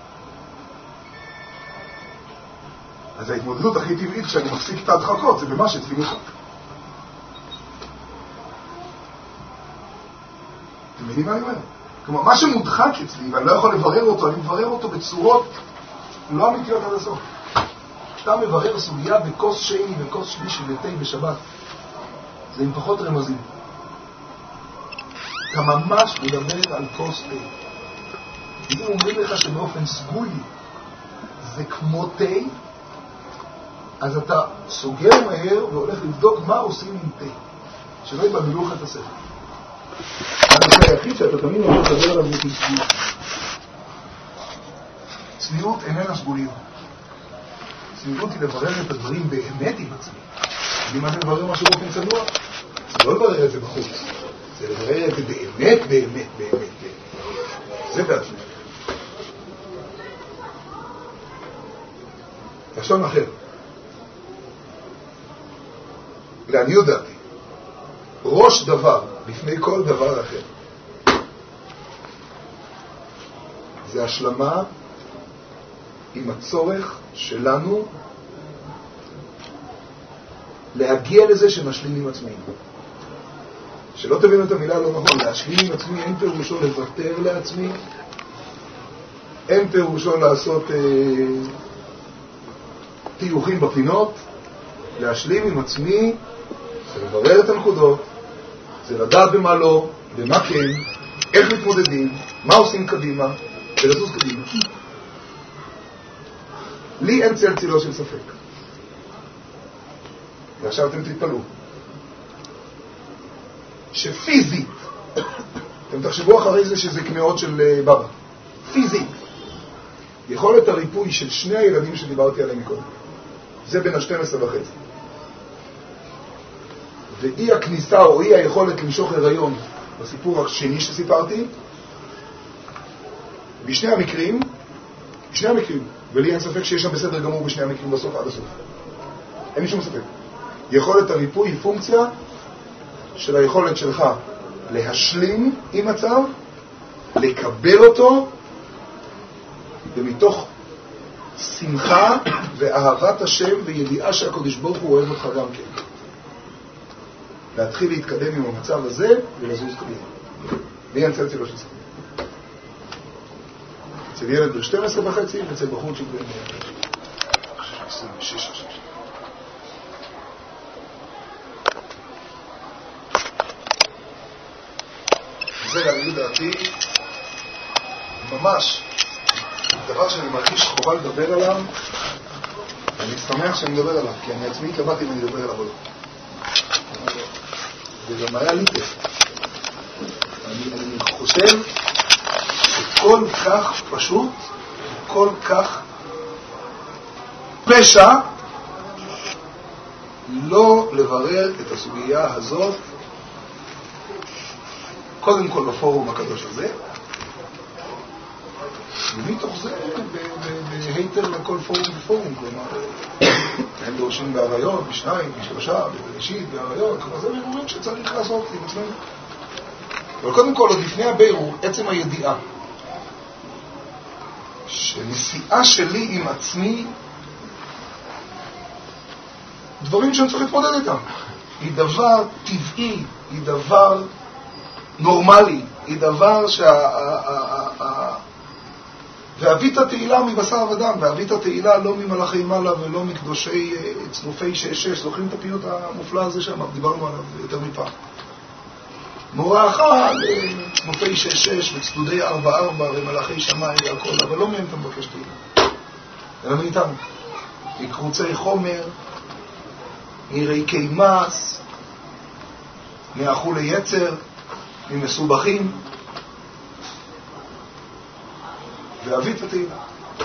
אז ההתמודדות הכי טבעית כשאני מפסיק את ההדחקות זה במה שאצלי מודחק. אתם מבינים מה אני אומר? כלומר, מה שמודחק אצלי ואני לא יכול לברר אותו, אני מברר אותו בצורות לא אמיתיות עד הסוף. כשאתה מברר סוגיה בכוס שני וכוס שלישי ותי בשבת, זה עם פחות רמזים. אתה ממש מדבר על כוס תה. אם אומרים לך שבאופן סגולי זה כמו תה, אז אתה סוגר מהר והולך לבדוק מה עושים עם תה. שלא יבלבלו לך את הספר. הנושא היחיד שאתה תמיד אומר לדבר עליו זה צניעות. צניעות איננה סגוליות. צניעות היא לברר את הדברים באמת עם עצמי. אם אני מברר משהו באופן צנוע, זה לא לברר את זה בחוץ. זה לברר את זה באמת, באמת, באמת, באמת. זה בעצמי. לשון אחר. לעניות דעתי, ראש דבר לפני כל דבר אחר זה השלמה עם הצורך שלנו להגיע לזה שנשלים עם עצמי. שלא תבינו את המילה לא נכון, להשלים עם עצמי אין פירושו לוותר לעצמי, אין פירושו לעשות אה, תיוחים בפינות. להשלים עם עצמי זה לברר את הנקודות, זה לדעת במה לא, במה כן, איך מתמודדים, מה עושים קדימה, ולזוז קדימה. לי אין צל צילו של ספק. ועכשיו אתם תתפלאו. שפיזית, אתם תחשבו אחרי זה שזה קמאות של בבא. פיזית. יכולת הריפוי של שני הילדים שדיברתי עליהם מקודם. זה בין ה-שתים עשרה וחצי. ואי הכניסה או אי היכולת למשוך הריון בסיפור השני שסיפרתי, בשני המקרים, בשני המקרים, ולי אין ספק שיש שם בסדר גמור בשני המקרים בסוף עד הסוף. אין לי שום ספק. יכולת הריפוי היא פונקציה של היכולת שלך להשלים עם מצב, לקבל אותו, ומתוך שמחה ואהבת השם וידיעה שהקדוש ברוך הוא אוהב אותך גם כן. להתחיל להתקדם עם המצב הזה ולזוז קדימה. לי אין צל צילו של סכום. אצל ילד ב-שתים עשרה וחצי ואצל בחור של עשרים ושש. זה לעניות דעתי ממש דבר שאני מרגיש חובה לדבר עליו. אני שמח שאני מדבר עליו, כי אני עצמי התלבטתי אם אני מדבר עליו. וגם היה לי טסט. אני, אני חושב שכל כך פשוט, כל כך פשע לא לברר את הסוגיה הזאת קודם כל בפורום הקדוש הזה, ומתוך זה בהיתר לכל פורום בפורום. כלומר, הם דורשים בהריות, בשניים, בשלושה, בראשית, בהריות, כלומר זה בירורים שצריך לעשות עם עצמנו. אבל קודם כל, עוד לפני הבירור, עצם הידיעה שנסיעה שלי עם עצמי, דברים שאני צריך להתמודד איתם, היא דבר טבעי, היא דבר נורמלי, היא דבר שה... ואבית התהילה מבשר ודם, ואבית התהילה לא ממלאכי מעלה ולא מקדושי צנופי שש שש. זוכרים את הפיוט המופלא הזה שם? דיברנו עליו יותר מפעם. מורה אחת, מופעי שש שש וצדודי ארבע ארבע ומלאכי שמיים והכל, אבל לא מהם אתה מבקש תהילה. אלא מאיתנו. מקרוצי חומר, מריקי מס, מאכולי יצר, ממסובכים, ואביא את התהילה.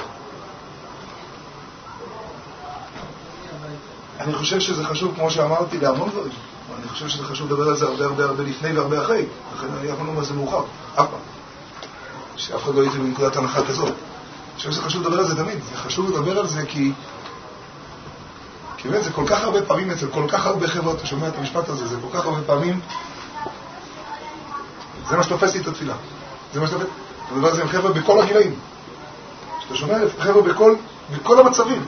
אני חושב שזה חשוב, כמו שאמרתי, להמון דברים. אני חושב שזה חשוב לדבר על זה הרבה הרבה הרבה לפני והרבה אחרי. לכן אני אף לא אומר זה מאוחר, אף פעם. שאף אחד לא הייתי בנקודת הנחה כזאת. אני חושב שזה חשוב לדבר על זה תמיד. זה חשוב לדבר על זה כי... כי באמת זה כל כך הרבה פעמים אצל כל כך הרבה חברות, אתה שומע את המשפט הזה, זה כל כך הרבה פעמים... זה מה שתופס לי את התפילה. זה מה שתופס... אתה מדבר על זה עם חבר'ה בכל הגילאים. שאתה שומע חבר'ה בכל, בכל המצבים.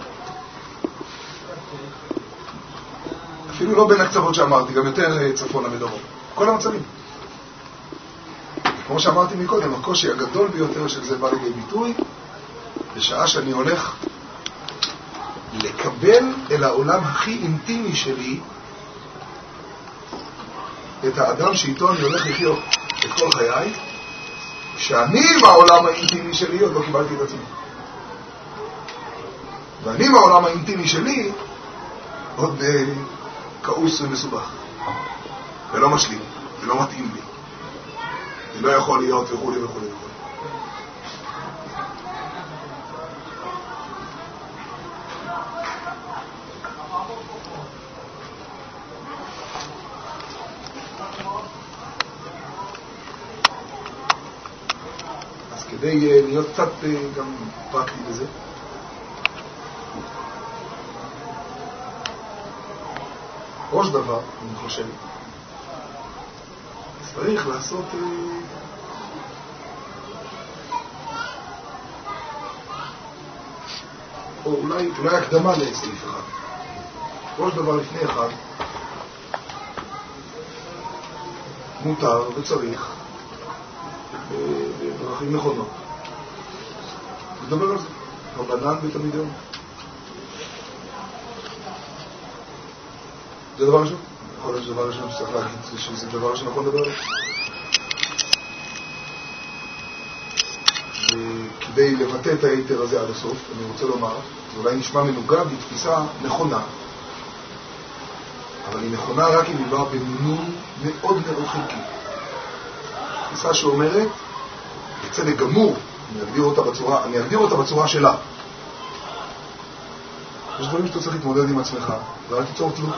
אפילו לא בין הקצוות שאמרתי, גם יותר צפונה ודרום. כל המצבים. כמו שאמרתי מקודם, הקושי הגדול ביותר של זה בא לידי ביטוי, בשעה שאני הולך לקבל אל העולם הכי אינטימי שלי את האדם שאיתו אני הולך לחיות את כל חיי, שאני מהעולם האינטימי שלי עוד לא קיבלתי את עצמי. ואני מהעולם האינטימי שלי עוד אה, כעוס ומסובך. ולא משלים, ולא מתאים לי. זה לא יכול להיות וכו' וכו' וכו'. אז כדי להיות קצת גם פרקטי בזה, ראש דבר, אני חושב, צריך לעשות או אולי, אולי הקדמה לסעיף אחד. ראש דבר לפני אחד, מותר וצריך בדרכים נכונות לדבר על זה, רבנן ותלמידיון. זה דבר ראשון. יכול להיות דבר ראשון שצריך להגיד שזה דבר שנכון לדבר עליו. וכדי לבטא את היתר הזה עד הסוף, אני רוצה לומר, זה אולי נשמע מנוגד, היא תפיסה נכונה, אבל היא נכונה רק אם היא באה במינון מאוד מאוד חלקי. תפיסה שאומרת, בצדק גמור, אני אגדיר אותה בצורה, אני אגדיר אותה בצורה שלה. יש דברים שאתה צריך להתמודד עם עצמך, ואל תיצור תלות.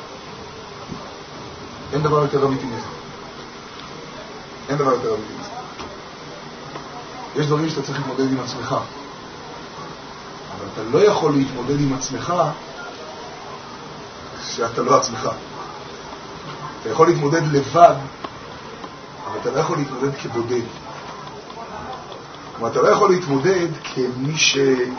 אין דבר יותר אמיתי מזה. אין דבר יותר אמיתי מזה. יש דברים שאתה צריך להתמודד עם עצמך. אבל אתה לא יכול להתמודד עם עצמך שאתה לא עצמך. אתה יכול להתמודד לבד, אבל אתה לא יכול להתמודד כבודד. כלומר, אתה לא יכול להתמודד כמי ש...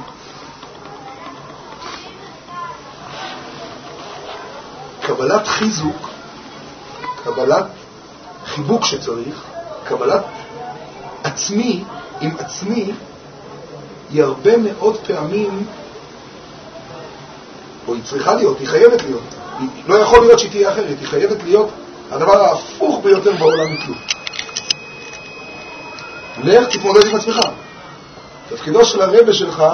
קבלת חיזוק, קבלת חיבוק שצריך, קבלת עצמי עם עצמי, היא הרבה מאוד פעמים, או היא צריכה להיות, היא חייבת להיות. היא לא יכול להיות שהיא תהיה אחרת, היא חייבת להיות הדבר ההפוך ביותר בעולם מכלום. לך תתמודד עם עצמך. תפקידו של הרבא שלך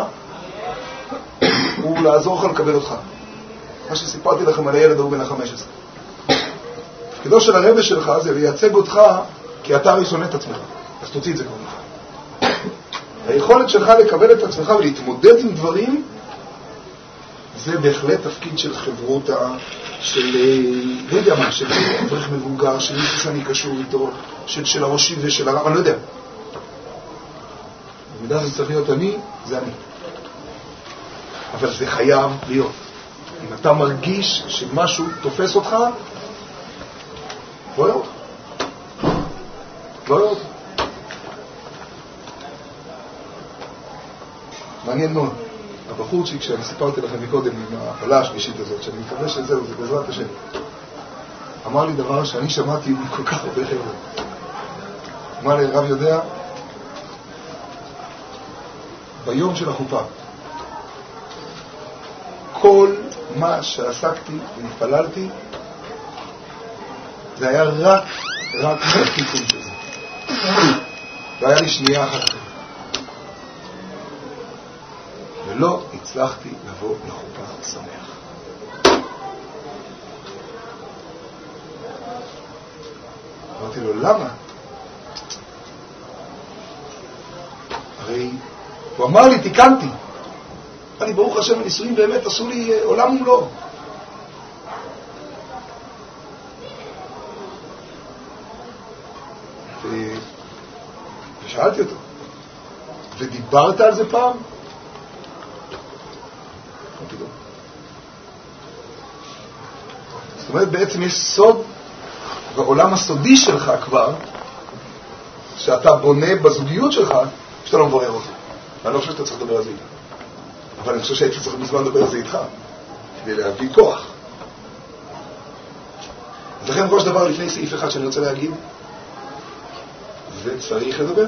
הוא לעזור לך לקבל אותך. מה שסיפרתי לכם על הילד הוא בן ה-חמש עשרה. תפקידו של הרבא שלך זה לייצג אותך כי אתה הרי שונא את עצמך. אז תוציא את זה כבר לך. היכולת שלך לקבל את עצמך ולהתמודד עם דברים, זה בהחלט תפקיד של חברותה, של, לא יודע מה, של אברך מבוגר, של מישהו שאני קשור איתו, של, של הראשי ושל הרב, אני לא יודע. במידה זה צריך להיות אני, זה אני. אבל זה חייב להיות. אם אתה מרגיש שמשהו תופס אותך, לא יהיה אותך. לא יהיה אותך. מעניין מאוד. הבחורצ'יק שאני סיפרתי לכם מקודם עם ההפעלה השלישית הזאת, שאני מקווה שזהו, זה בעזרת השם. אמר לי דבר שאני שמעתי מכל כך הרבה חבר'ה. אמר לי, רב יודע, ביום של החופה, כל מה שעסקתי והתפללתי, זה היה רק רק תיקון של זה. והיה לי שנייה אחת אחרת. ולא הצלחתי לבוא לחופה שמח. אמרתי לו, למה? הרי הוא אמר לי, תיקנתי. אמר לי, ברוך השם, הנישואים באמת עשו לי עולם ומלואו. ושאלתי אותו, ודיברת על זה פעם? זאת אומרת, בעצם יש סוד בעולם הסודי שלך כבר, שאתה בונה בזוגיות שלך, שאתה לא מברר אותו. אני לא חושב שאתה צריך לדבר על זה איתה. אבל אני חושב שהייתי צריך מזמן לדבר על זה איתך, כדי להביא כוח. לכן ראש דבר לפני סעיף אחד שאני רוצה להגיד, וצריך לדבר.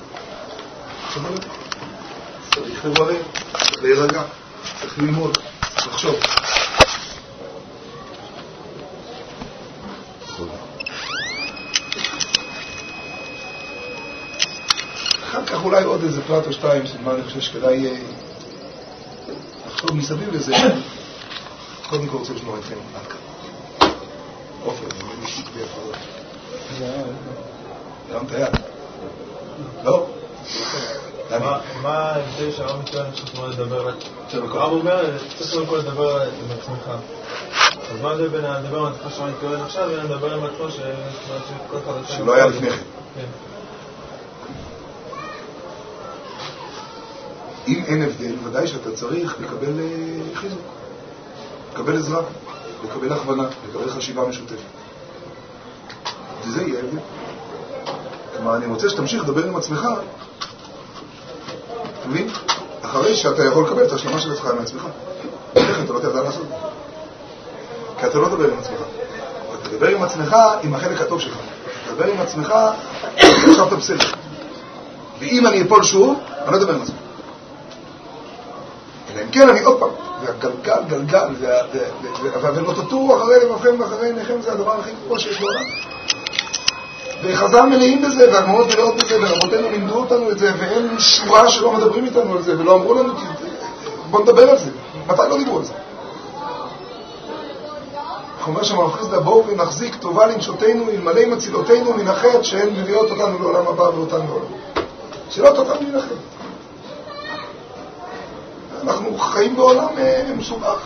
צריך לברר, צריך להירגע, צריך ללמוד, צריך לחשוב. אחר כך אולי עוד איזה פרט או שתיים, שמה אני חושב שכדאי לחשוב מסביב לזה. קודם כל רוצה לשמוע אתכם עד כאן. אופן, אני לא משיק בי הפרעות. גם את היד. לא? מה ההבדל שהרב מתכוון שצריך לדבר רק... הרב אומר, צריך כל לדבר עם עצמך. אז מה זה בין הדבר עם עצמך שהרב מתכוון עכשיו, בין הדבר עם עצמו שכל חדשה... שלא היה לפני כן. אם אין הבדל, ודאי שאתה צריך לקבל חיזוק, לקבל עזרה, לקבל הכוונה, לקבל חשיבה משותפת. וזה יהיה הבדל. כלומר, אני רוצה שתמשיך לדבר עם עצמך, אתה מבין? אחרי שאתה יכול לקבל את ההשלמה של עצמך עם עצמך. איך אתה לא תדע לעשות? כי אתה לא תדבר עם עצמך. אתה תדבר עם עצמך עם החלק הטוב שלך. תדבר עם עצמך, עכשיו אתה בסדר. ואם אני אפול שוב, אני לא אדבר עם עצמך. אלא אם כן, אני עוד פעם, והגלגל, גלגל, ונוטטו אחרי לבבכם ואחרי עיניכם, זה הדבר הכי גרוע שיש בעולם. וחז"ל מלאים בזה, והגמרות מלאות בזה, ורבותינו לימדו אותנו את זה, ואין שורה שלא מדברים איתנו על זה, ולא אמרו לנו, בוא נדבר על זה. מתי לא דיברו על זה? אנחנו אומר שמרב חיסדא, בואו ונחזיק טובה לנשותינו, אלמלא מצילותינו מן החטא, שהן מביאות אותנו לעולם הבא ואותנו לעולם. שאלות אותנו מן החטא. אנחנו חיים בעולם מסובך.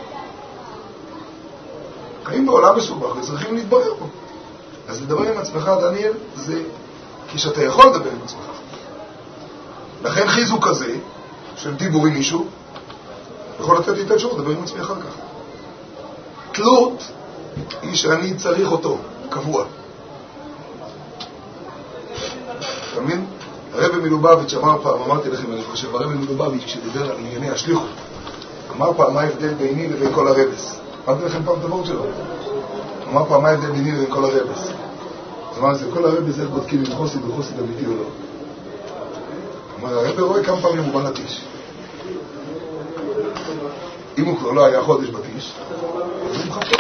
חיים בעולם מסובך, וצריכים להתברר פה. אז לדבר עם עצמך, דניאל, זה כי שאתה יכול לדבר עם עצמך. לכן חיזוק כזה, של דיבור עם מישהו, יכול לתת לי את האפשרות לדבר עם עצמי אחר כך. תלות היא שאני צריך אותו, קבוע. אתה מבין? הרב מלובביץ' אמר פעם, אמרתי לכם, אני חושב, הרב מלובביץ' כשדיבר על ענייני השליחות, אמר פעם מה ההבדל ביני לבין כל הרבס. אמרתי לכם פעם את הוורד שלו. אמר פעם מה ההבדל ביני לבין כל הרבס. אז אמר לזה, כל הרבס איך בודקים אם חוסיד הוא חוסיד אמיתי או לא. אמר, הרב רואה כמה פעמים הוא בא לטיש. אם הוא כבר לא היה חודש בטיש, אז הוא מחפש.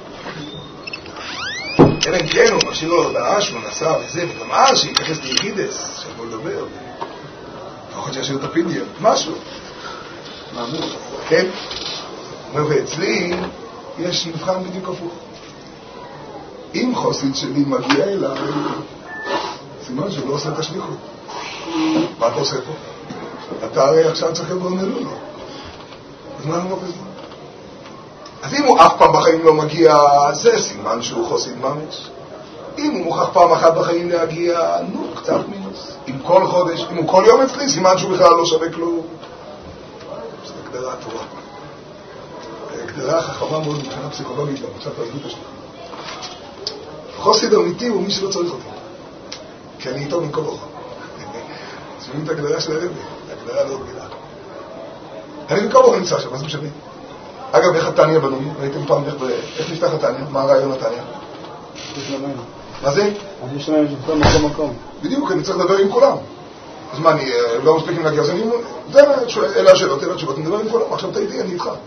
אלא אם כן, הוא משאיר לו דעש, הוא נסע וזה, וגם אז שיתייחס ליחידס, שיבוא לדבר. לפחות שישאיר את הפינדיה, משהו. מאמור. כן? אומר, ואצלי יש מבחן בדיוק הפוך. אם חוסיד שלי מגיע אליי, סימן שהוא לא עושה את השליחות. מה אתה עושה פה? אתה הרי עכשיו צריך לבוא נלולו. אז מה אני לא בזמן? אז אם הוא אף פעם בחיים לא מגיע, זה סימן שהוא חוסיד ממש. אם הוא מוכרח פעם אחת בחיים להגיע, נו, קצת מינוס. אם כל חודש, אם הוא כל יום אצלי, סימן שהוא בכלל לא שווה כלום. זאת הגדרה טובה. הגדרה חכמה מאוד מבחינה פסיכולוגית, במצב ההתגות שלך. חוסיד אמיתי הוא מי שלא צריך אותו. כי אני איתו מכל אוכל. שומעים את הגדרה של הרבי, הגדרה לא רגילה. אני מכל אוכל נמצא שם, מה זה משנה? אגב, איך התניה בנוי? ראיתם פעם איך נפתח התניה? מה הרעיון התניה? מה זה? אני שומע שכל מקום מקום. בדיוק, אני צריך לדבר עם כולם. אז מה, אני לא מספיקים להגיע, אז אני... אלה השאלות, אלה התשובות, אני מדבר עם כולם. עכשיו תהייתי, אני איתך.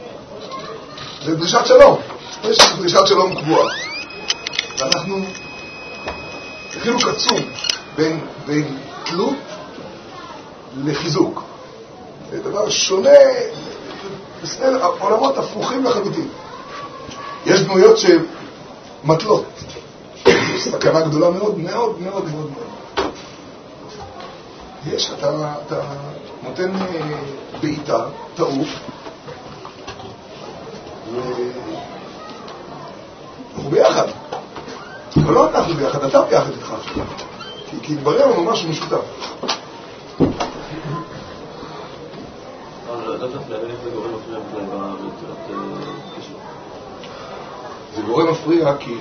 זה דרישת שלום. יש דרישת שלום קבועה. ואנחנו זה חילוק עצום בין, בין תלות לחיזוק. זה דבר שונה, בסדר, עולמות הפוכים לחלוטין. יש דמויות שמטלות. סכנה גדולה מאוד, מאוד, מאוד, מאוד. יש, אתה, אתה נותן בעיטה, טעות, ואנחנו ביחד. אבל לא אנחנו ביחד, אתה ביחד איתך עכשיו. כי, כי התברר לנו משהו משותף. זה גורם מפריע כי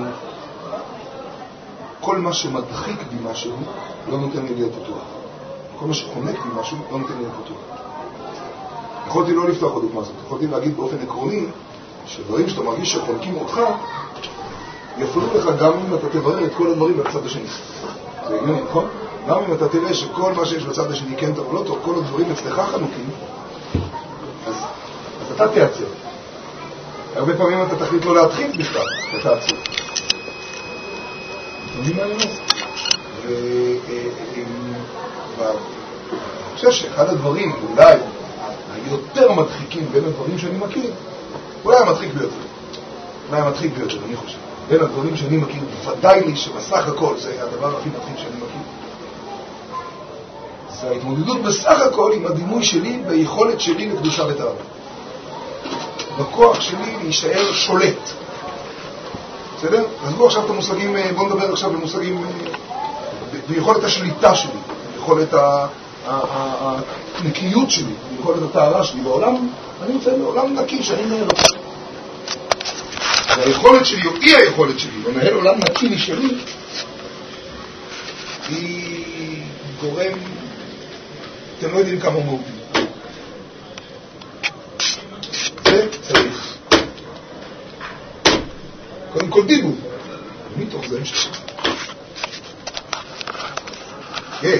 כל מה שמדחיק בי משהו לא נותן לי להיות פתוח. כל מה שחונק בי משהו לא נותן לי להיות פתוח. יכולתי לא לפתוח בדוגמה הזאת, יכולתי להגיד באופן עקרוני שדברים שאתה מרגיש שחונקים אותך יפלו לך גם אם אתה תברר את כל הדברים בצד השני. זה הגיוני, נכון? גם אם אתה תראה שכל מה שיש בצד השני כן טוב או לא טוב, כל הדברים אצלך חנוקים, אז, אז אתה תעצר. הרבה פעמים אתה תחליט לא להתחיל בכלל, אתה תעצר. תמיד מה אני אומר? ואני חושב שאחד הדברים, אולי היותר מדחיקים בין הדברים שאני מכיר, אולי המדחיק ביותר. אולי המדחיק ביותר, אני חושב. בין הדברים שאני מכיר, ודאי לי שבסך הכל זה הדבר הכי מדחיק שאני מכיר. זה ההתמודדות בסך הכל עם הדימוי שלי ביכולת שלי לקדושה ותאווה. בכוח שלי להישאר שולט. בסדר? אז בואו עכשיו את המושגים, בואו נדבר עכשיו במושגים, ביכולת השליטה שלי, ביכולת הנקיות שלי, ביכולת הטהרה שלי בעולם. אני רוצה לעולם נקי שאני נהל אותו. והיכולת שלי, או אי היכולת שלי, לנהל עולם נקי משלי, היא גורם, אתם לא יודעים כמה מהותי. זה צריך. קודם כל דיבו, מתוך זה המשך. כן.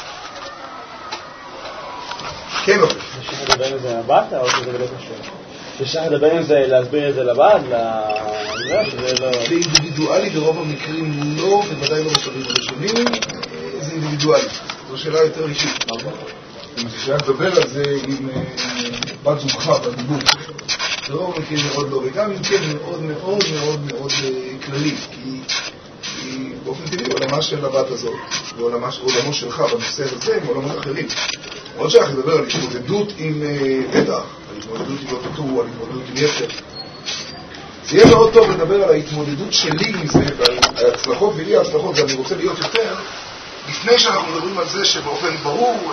כן, אוקיי. אפשר לדבר עם זה לבת, או שזה לא קשור? אפשר לדבר עם זה, להסביר את זה לבת, שזה לא... זה אינדיבידואלי ברוב המקרים לא, בוודאי לא בשלבים הראשונים, זה אינדיבידואלי. זו שאלה יותר אישית. אם אפשר לדבר על זה עם בת זוגך בדיבור. לא מכיר מאוד לא, וגם אם כן מאוד מאוד מאוד מאוד כללי, כי באופן טבעי עולמה של הבת הזאת, ועולמו שלך בנושא הזה, עם עולמות אחרים. עוד שאנחנו לדבר על התמודדות עם פתח, על התמודדות עם לא פתור, על התמודדות עם יצר. זה יהיה מאוד טוב לדבר על ההתמודדות שלי עם זה, ועל ההצלחות ואי ההצלחות, ואני רוצה להיות יותר, לפני שאנחנו מדברים על זה שבאופן ברור,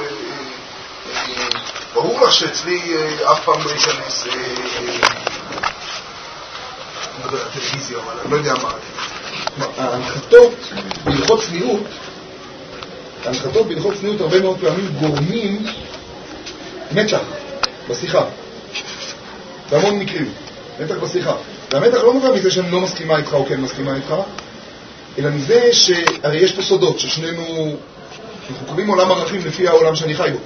ברור לך שאצלי אף פעם לא ייכנס, אני לא יודע, טלוויזיה, אבל אני לא יודע מה. ההנחתות בהלכות צניעות, ההנחתות בהלכות צניעות הרבה מאוד פעמים גורמים מתח בשיחה. בהמון מקרים, מתח בשיחה. והמתח לא נובע מזה שאני לא מסכימה איתך או כן מסכימה איתך, אלא מזה שהרי יש פה סודות ששנינו, אנחנו קוראים עולם ערכים לפי העולם שאני חי בו.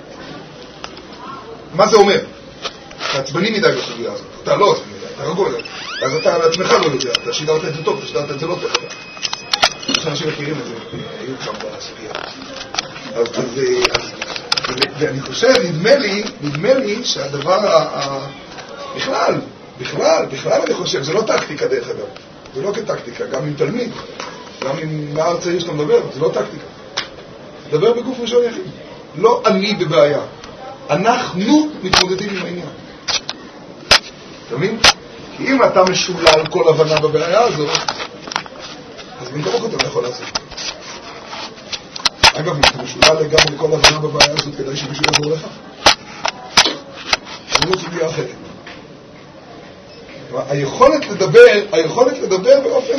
מה זה אומר? אתה עצבני מדי בסוגיה הזאת. אתה לא עצבני מדי, אתה רגוע מדי. אז אתה על עצמך לא יודע, אתה שידרת את זה טוב, אתה שידרת את זה לא טוב. יש אנשים מכירים את זה, היו שם בסוגיה. אז, אז, אז, ואני חושב, נדמה לי, נדמה לי שהדבר ה... בכלל, בכלל, בכלל אני חושב, זה לא טקטיקה דרך אגב. זה לא כטקטיקה, גם עם תלמיד, גם עם נער צעיר שאתה מדבר, זה לא טקטיקה. מדבר בגוף ראשון יחיד. לא אני בבעיה. אנחנו מתמודדים עם העניין. אתה מבין? כי אם אתה משולל כל הבנה בבעיה הזו, אז גם כמוך אתה לא יכול לעשות. אגב, אם אתה משולל לגמרי כל הבנה בבעיה הזאת, כדאי שמישהו יעזור לך. זה לא סוגיה אחרת. היכולת לדבר, היכולת לדבר באופן...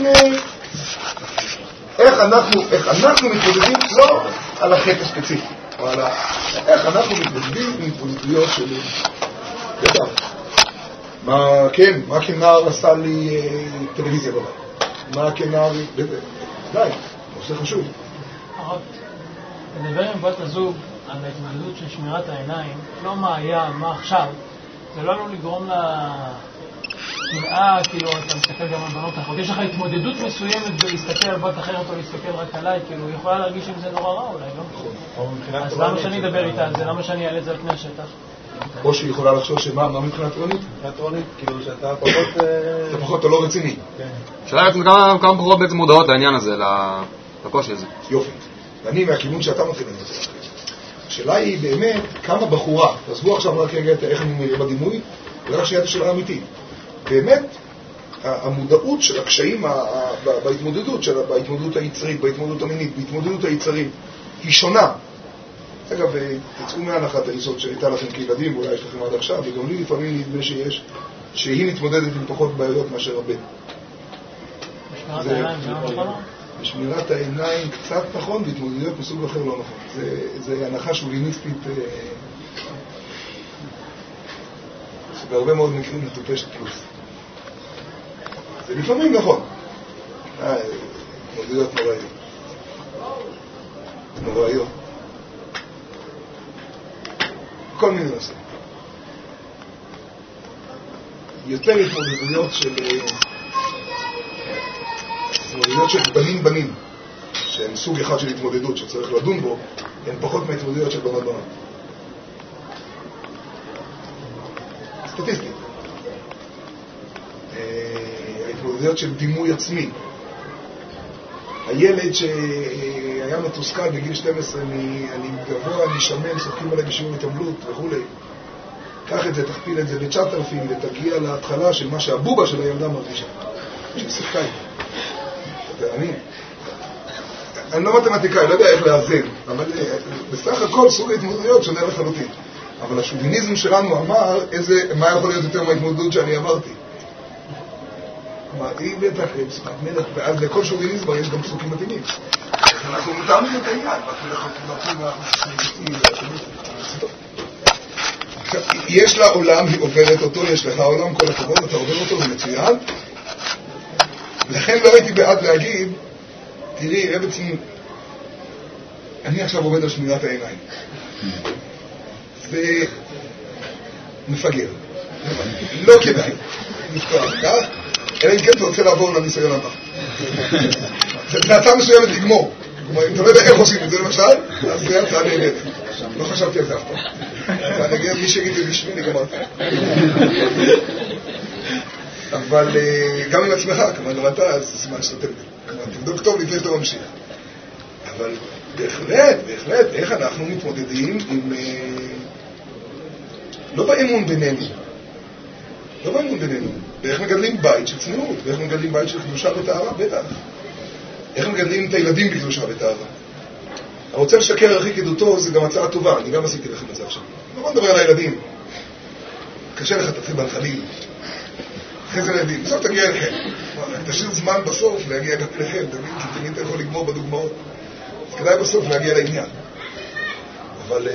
איך אנחנו, איך אנחנו מתמודדים, לא על החטא הספציפי, אבל איך אנחנו מתמודדים עם התמודדויות של... בטח. מה, כן, מה כנער עשה לי טלוויזיה בבית? מה כנער... די, נושא חשוב. הרב, לדבר עם בת הזוג על ההתמודדות של שמירת העיניים, לא מה היה, מה עכשיו, זה לא עלול לגרום לה... שנאה, כאילו, אתה מסתכל גם על בנות אחרות. יש לך התמודדות מסוימת ולהסתכל על בת אחרת או להסתכל רק עליי, כאילו, היא יכולה להרגיש אם זה נורא רע אולי, לא? אז למה שאני אדבר איתה על זה? למה שאני אעלה את זה על פני השטח? או שהיא יכולה לחשוב שמה, מה מבחינת רונית? מבחינת רונית, כאילו שאתה פחות... אתה פחות או לא רציני. שאלה בעצם כמה פחות בעצם מודעות לעניין הזה, לקושי הזה. יופי. ואני מהכיוון שאתה מתחיל לנצח אחרי. השאלה היא באמת כמה בחורה, תעזבו עכשיו רק רגע איך אני מראה בדימוי, ורק שנייה את השאלה האמיתית. באמת, המודעות של הקשיים בהתמודדות, בהתמודדות היצרית, בהתמודדות המינית, בהתמודדות היצרית, היא שונה. אגב, תצאו מהנחת היסוד שהייתה לכם כילדים, ואולי יש לכם עד עכשיו, וגם לי לפעמים נדמה שיש, שהיא מתמודדת עם פחות בעיות מאשר הבן. בשמירת העיניים, זה לא נכון? בשמירת העיניים קצת נכון, והתמודדויות מסוג אחר לא נכון. זה, זה הנחה שוביניסטית, שבהרבה מאוד מקרים מטופשת פלוס. זה לפעמים נכון. אה, התמודדויות נוראיות. נוראיות. כל מיני נושאים. יותר התמודדויות של התמודדויות של בנים בנים, שהן סוג אחד של התמודדות שצריך לדון בו, הן פחות מהתמודדויות של בנות בנות. סטטיסטית. ההתמודדויות של דימוי עצמי. הילד שהיה מתוסכל בגיל שתים עשרה, אני גבוה, אני שמן, שוחקים עליי בשיעור התעמלות וכו'. קח את זה, תכפיל את זה ב-תשעת אלפים ותגיע להתחלה של מה שהבובה של הילדה מרגישה. ששיחקה איתה. אני, אני לא מתמטיקאי, לא יודע איך לאזן, אבל בסך הכל סוג ההתמודדויות שונה לחלוטין. אבל השוביניזם שלנו אמר איזה, מה יכול להיות יותר מההתמודדות שאני אמרתי. היא בטח, פסוקת מלך, ואז לכל שוביניזם יש גם פסוקים מתאימים. אנחנו מתאמים את העניין, יש לה עולם, היא עוברת אותו, יש לך עולם, כל הכבוד, אתה עובר אותו, זה מצוין. לכן לא הייתי בעד להגיד, תראי, רבצן, אני עכשיו עובד על שמירת העיניים. זה מפגר. לא כדאי לפתוח כך, אלא אם כן אתה רוצה לעבור לניסיון הבא. זה הצעה מסוימת לגמור. כלומר, אם אתה לא יודע איך עושים את זה למשל, אז זה הצעה נהנית. לא חשבתי על זה אף פעם. הצעה נגיד, מי שיגיד זה בשבילי גמרתי. אבל גם עם עצמך, כלומר, גם אתה, אז זה סימן שאתה כלומר, תבדוק טוב לפני שאתה ממשיך. אבל בהחלט, בהחלט, איך אנחנו מתמודדים עם... לא באמון בינינו. לא באמון בינינו. ואיך מגדלים בית של צניעות, ואיך מגדלים בית של קדושה וטהרה, בטח. איך מגדלים את הילדים בקדושה וטהרה. הרוצה לשקר הרחיק עדותו, זה גם הצעה טובה, אני גם עשיתי לכם את זה עכשיו. בוא נדבר על הילדים. קשה לך, תתחיל בהתחלים. אחרי זה לילדים, בסוף תגיע אליכם. תשאיר זמן בסוף להגיע גם אליכם, תבין, כי תמיד אתה יכול לגמור בדוגמאות. אז כדאי בסוף להגיע לעניין. אבל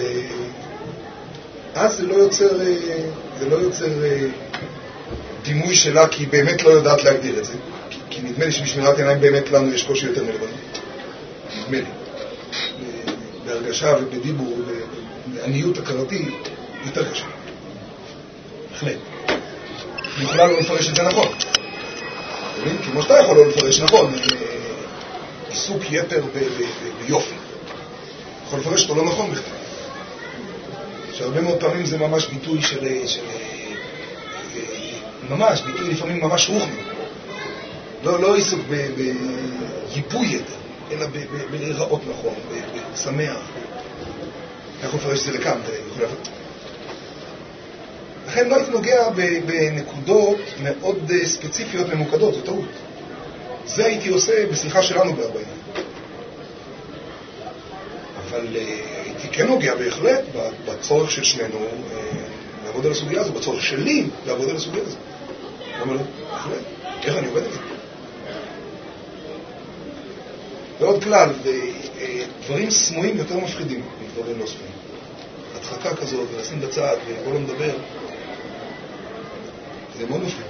אז זה לא יוצר, זה לא יוצר דימוי שלה, כי היא באמת לא יודעת להגדיר את זה. כי, כי נדמה לי שבשמירת עיניים באמת לנו יש קושי יותר מלבנות. נדמה לי. בהרגשה ובדיבור ובעניות הכרתי יותר קשה. בהחלט. היא יכולה לא לפרש את זה נכון. כמו שאתה יכול לא לפרש נכון, עיסוק יתר ביופי. יכול לפרש אותו לא נכון בכלל. שהרבה מאוד פעמים זה ממש ביטוי של... של ממש, ביטוי לפעמים ממש רוחני. לא, לא עיסוק ביפוי יתר, אלא בלראות נכון, בשמח. איך לפרש את זה לכאן? לכן לא התנוגע בנקודות מאוד ספציפיות ממוקדות, זו טעות. זה הייתי עושה בשיחה שלנו בארבעים. אבל הייתי כן נוגע בהחלט בצורך של שנינו לעבוד על הסוגיה הזו, בצורך שלי לעבוד על הסוגיה הזו. למה לא? בהחלט. איך אני עובד על זה? ועוד כלל, דברים סמויים יותר מפחידים מדברים לא סמויים. הדחקה כזאת, ולשים בצד, ובוא לא מדבר, זה מאוד מפחיד.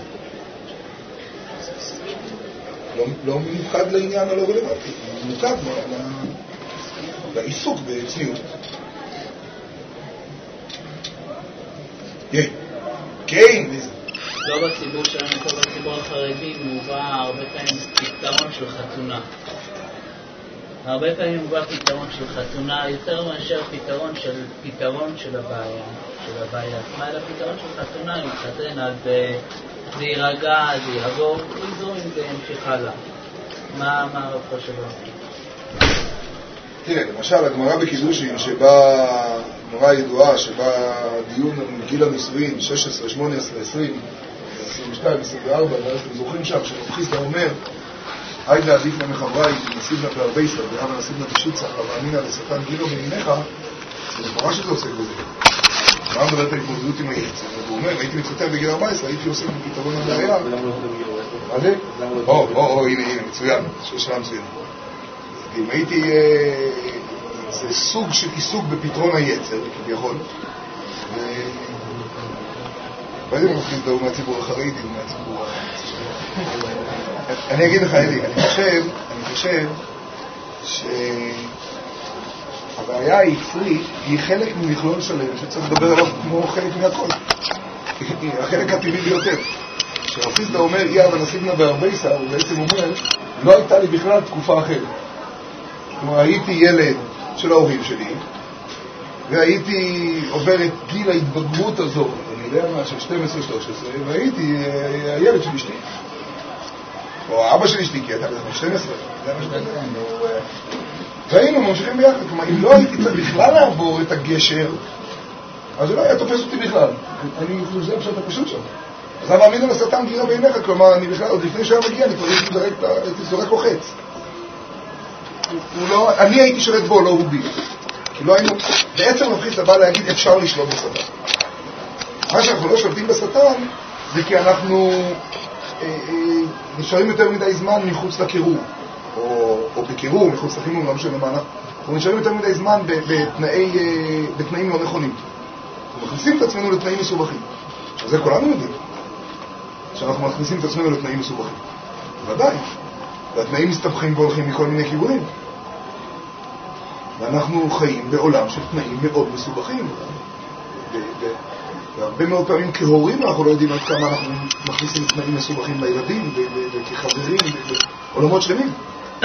לא, לא ממוקד לעניין הלא רלוונטי, ממוקד לעיסוק בצניעות. יאי, כן, וזה. לא בציבור שלנו, פה בציבור החרדי מובא הרבה פעמים פתרון של חתונה. הרבה פעמים מובא פתרון של חתונה יותר מאשר פתרון של פתרון של הבעיה, של הבעיה. מה אלא פתרון של חתונה, יתחתן עד זה יירגע, זה יעבור, ולזרום עם זה ימשיך הלאה. מה הרב חושב? תראה, למשל, הגמרא בקידושין, שבה, גמרא ידועה, שבה דיון מגיל הנישואין, שש עשרה, שמונה עשרה, עשרים, עשרים ושתיים, עשרים וארבע, ואז אתם זוכרים שם, שרב חיסדא אומר, היי לעדיף למחברי, נסיבנה בהרבה ישראל, ואבא נסיבנה תשיצה, ואמינא לשטן גילו מימיניך, זה לכאורה שזה עוסק בזה. מה מדבר את ההתמודדות עם היצר? הוא אומר, הייתי מתחתן בגיל ארבע עשרה, הייתי עושה בפתרון הבעיה. מה זה? או, או, או, הנה, הנה, מצוין, שאלה מצוין. אם הייתי, זה סוג של עיסוק בפתרון היצר, כביכול. ואני לא מפחיד דאו מהציבור החרדי, מהציבור אני אגיד לך, אלי, אני חושב, אני חושב שהבעיה היצרית היא חלק ממכלול שלם שצריך לדבר עליו כמו חלק מהכל. החלק הטבעי ביותר. כשרב חיסדא אומר, אי אבא נסיבנה בהרבה שר, הוא בעצם אומר, לא הייתה לי בכלל תקופה אחרת. כלומר, הייתי ילד של ההורים שלי, והייתי עובר את גיל ההתבגרות הזאת, אני יודע מה, של שתים עשרה שלוש עשרה, והייתי הילד של אשתי. או אבא של אשתי, כי אתה בן שתים עשרה, זה מה שאתה והיינו ממשיכים ביחד. כלומר, אם לא הייתי צריך בכלל לעבור את הגשר, אז זה לא היה תופס אותי בכלל. אני חושב שזה פשוט הפשוט שם. אז אני מאמין על השטן גירה בעיניך, כלומר, אני בכלל, עוד לפני שהיה מגיע, אני כבר הייתי זורק לוחץ. לא, אני הייתי שולט בו, לא הוא בי. כי לא היינו, בעצם רב חיסדא בא להגיד, אפשר לשלוט בשטן. מה שאנחנו לא שולטים בשטן, זה כי אנחנו אה, אה, נשארים יותר מדי זמן מחוץ לקירור, או, או בקירור, מחוץ לחימום, לא משנה מה אנחנו, אנחנו נשארים יותר מדי זמן בתנאי, אה, בתנאים לא נכונים. אנחנו מכניסים את עצמנו לתנאים מסובכים. זה כולנו יודעים, שאנחנו מכניסים את עצמנו לתנאים מסובכים. ודאי. והתנאים מסתבכים והולכים מכל מיני כיוונים. ואנחנו חיים בעולם של תנאים מאוד מסובכים. והרבה מאוד פעמים כהורים אנחנו לא יודעים עד כמה אנחנו מכניסים תנאים מסובכים לילדים וכחברים ועולמות שלמים.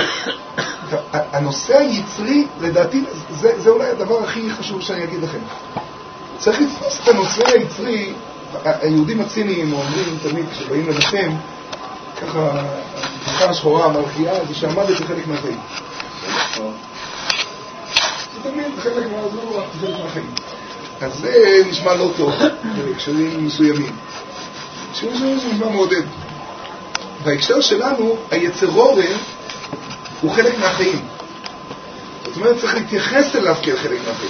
הנושא היצרי, לדעתי, זה, זה אולי הדבר הכי חשוב שאני אגיד לכם. צריך לתפוס את הנושא היצרי. היהודים הציניים אומרים תמיד כשבאים לנחם, ככה, הבדיחה השחורה, המלכייה, זה שעמדת חלק מהחיים. זה תמיד חלק מהזרוע, חלק מהחיים. אז זה נשמע לא טוב, בהקשרים מסוימים. בהקשרים מסוימים זה נשמע מעודד. בהקשר שלנו, היצר הרע הוא חלק מהחיים. זאת אומרת, צריך להתייחס אליו כאל חלק מהחיים.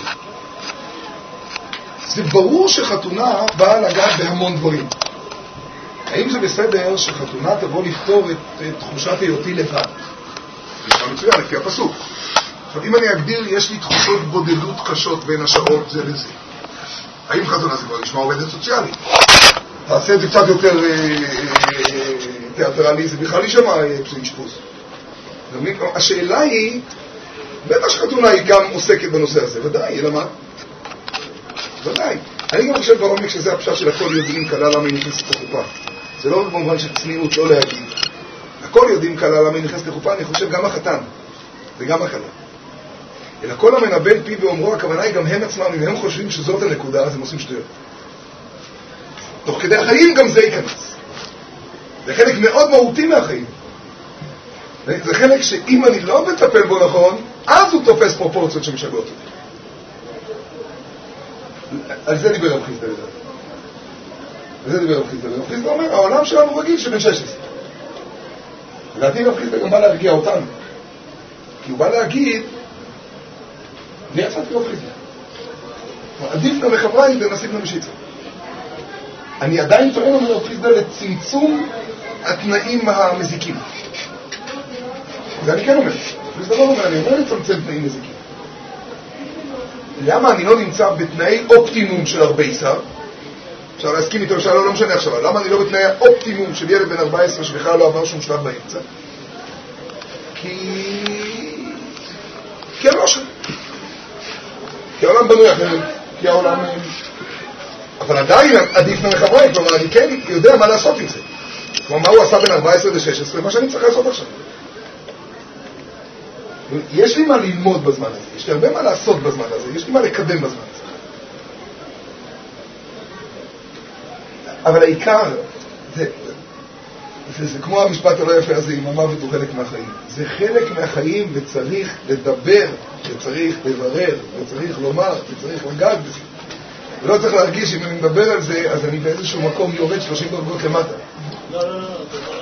זה ברור שחתונה באה לגעת בהמון דברים. האם זה בסדר שחתונה תבוא לפתור את, את תחושת היותי לבד? זה מצוין, לפי הפסוק. עכשיו, אם אני אגדיר, יש לי תחושות בודדות קשות בין השעות זה לזה. האם חתונה זה כבר נשמע עובדת סוציאלית? תעשה את זה קצת יותר אה, אה, תיאטרלי, זה בכלל יישמע פסוי אשפוז. השאלה היא, בטח שחתונה היא גם עוסקת בנושא הזה, ודאי, אלא מה? ודאי. אני גם חושב בעומק שזה הפשט של הכל יודעים כלל למה היא נכנסת לחופה. זה לא במובן של צניעות, לא להגיד. הכל יודעים כלל למה היא נכנסת לחופה, אני חושב גם החתן וגם הכלה. אלא כל המנבל פי ואומרו, הכוונה היא גם הם עצמם, אם הם חושבים שזאת הנקודה, אז הם עושים שטויות. תוך כדי החיים גם זה ייכנס. זה חלק מאוד מהותי מהחיים. זה חלק שאם אני לא מטפל בו נכון, אז הוא תופס פרופורציות שמשגעות אותי. על זה דיבר רב חיסדא לדעת. על זה דיבר רב חיסדא. רב חיסדא אומר, העולם שלנו רגיל שבן שש עשרה. לדעתי רב חיסדא גם בא להרגיע אותנו. כי הוא בא להגיד, אני יצאתי רב חיסדא. עדיף גם לחבריי ונסיב למשיצה. אני עדיין טוען אומר רב חיסדא לצמצום התנאים המזיקים. זה אני כן אומר. רב חיסדא לא אומר, אני אומר לצמצם תנאים מזיקים. למה אני לא נמצא בתנאי אופטימום של הרבה עשר? אפשר להסכים איתו, אפשר לא, לא משנה עכשיו, למה אני לא בתנאי האופטימום של ילד בן ארבע עשרה שבכלל לא עבר שום שלב באמצע? כי... כי אני לא שם. כי העולם בנוי אחרת, כי העולם... אבל עדיין עדיף מחבריי, כלומר אני כן יודע מה לעשות עם זה. כלומר מה הוא עשה בין ארבע עשרה ל-שש עשרה, מה שאני צריך לעשות עכשיו. יש לי מה ללמוד בזמן הזה, יש לי הרבה מה לעשות בזמן הזה, יש לי מה לקדם בזמן הזה. אבל העיקר, זה, זה, זה כמו המשפט הלא יפה הזה, אם המוות הוא חלק מהחיים. זה חלק מהחיים וצריך לדבר, וצריך לברר, וצריך לומר, וצריך לגעת בזה. ולא צריך להרגיש אם אני מדבר על זה, אז אני באיזשהו מקום יורד שלושים דרגות למטה. לא, לא, לא, זה לא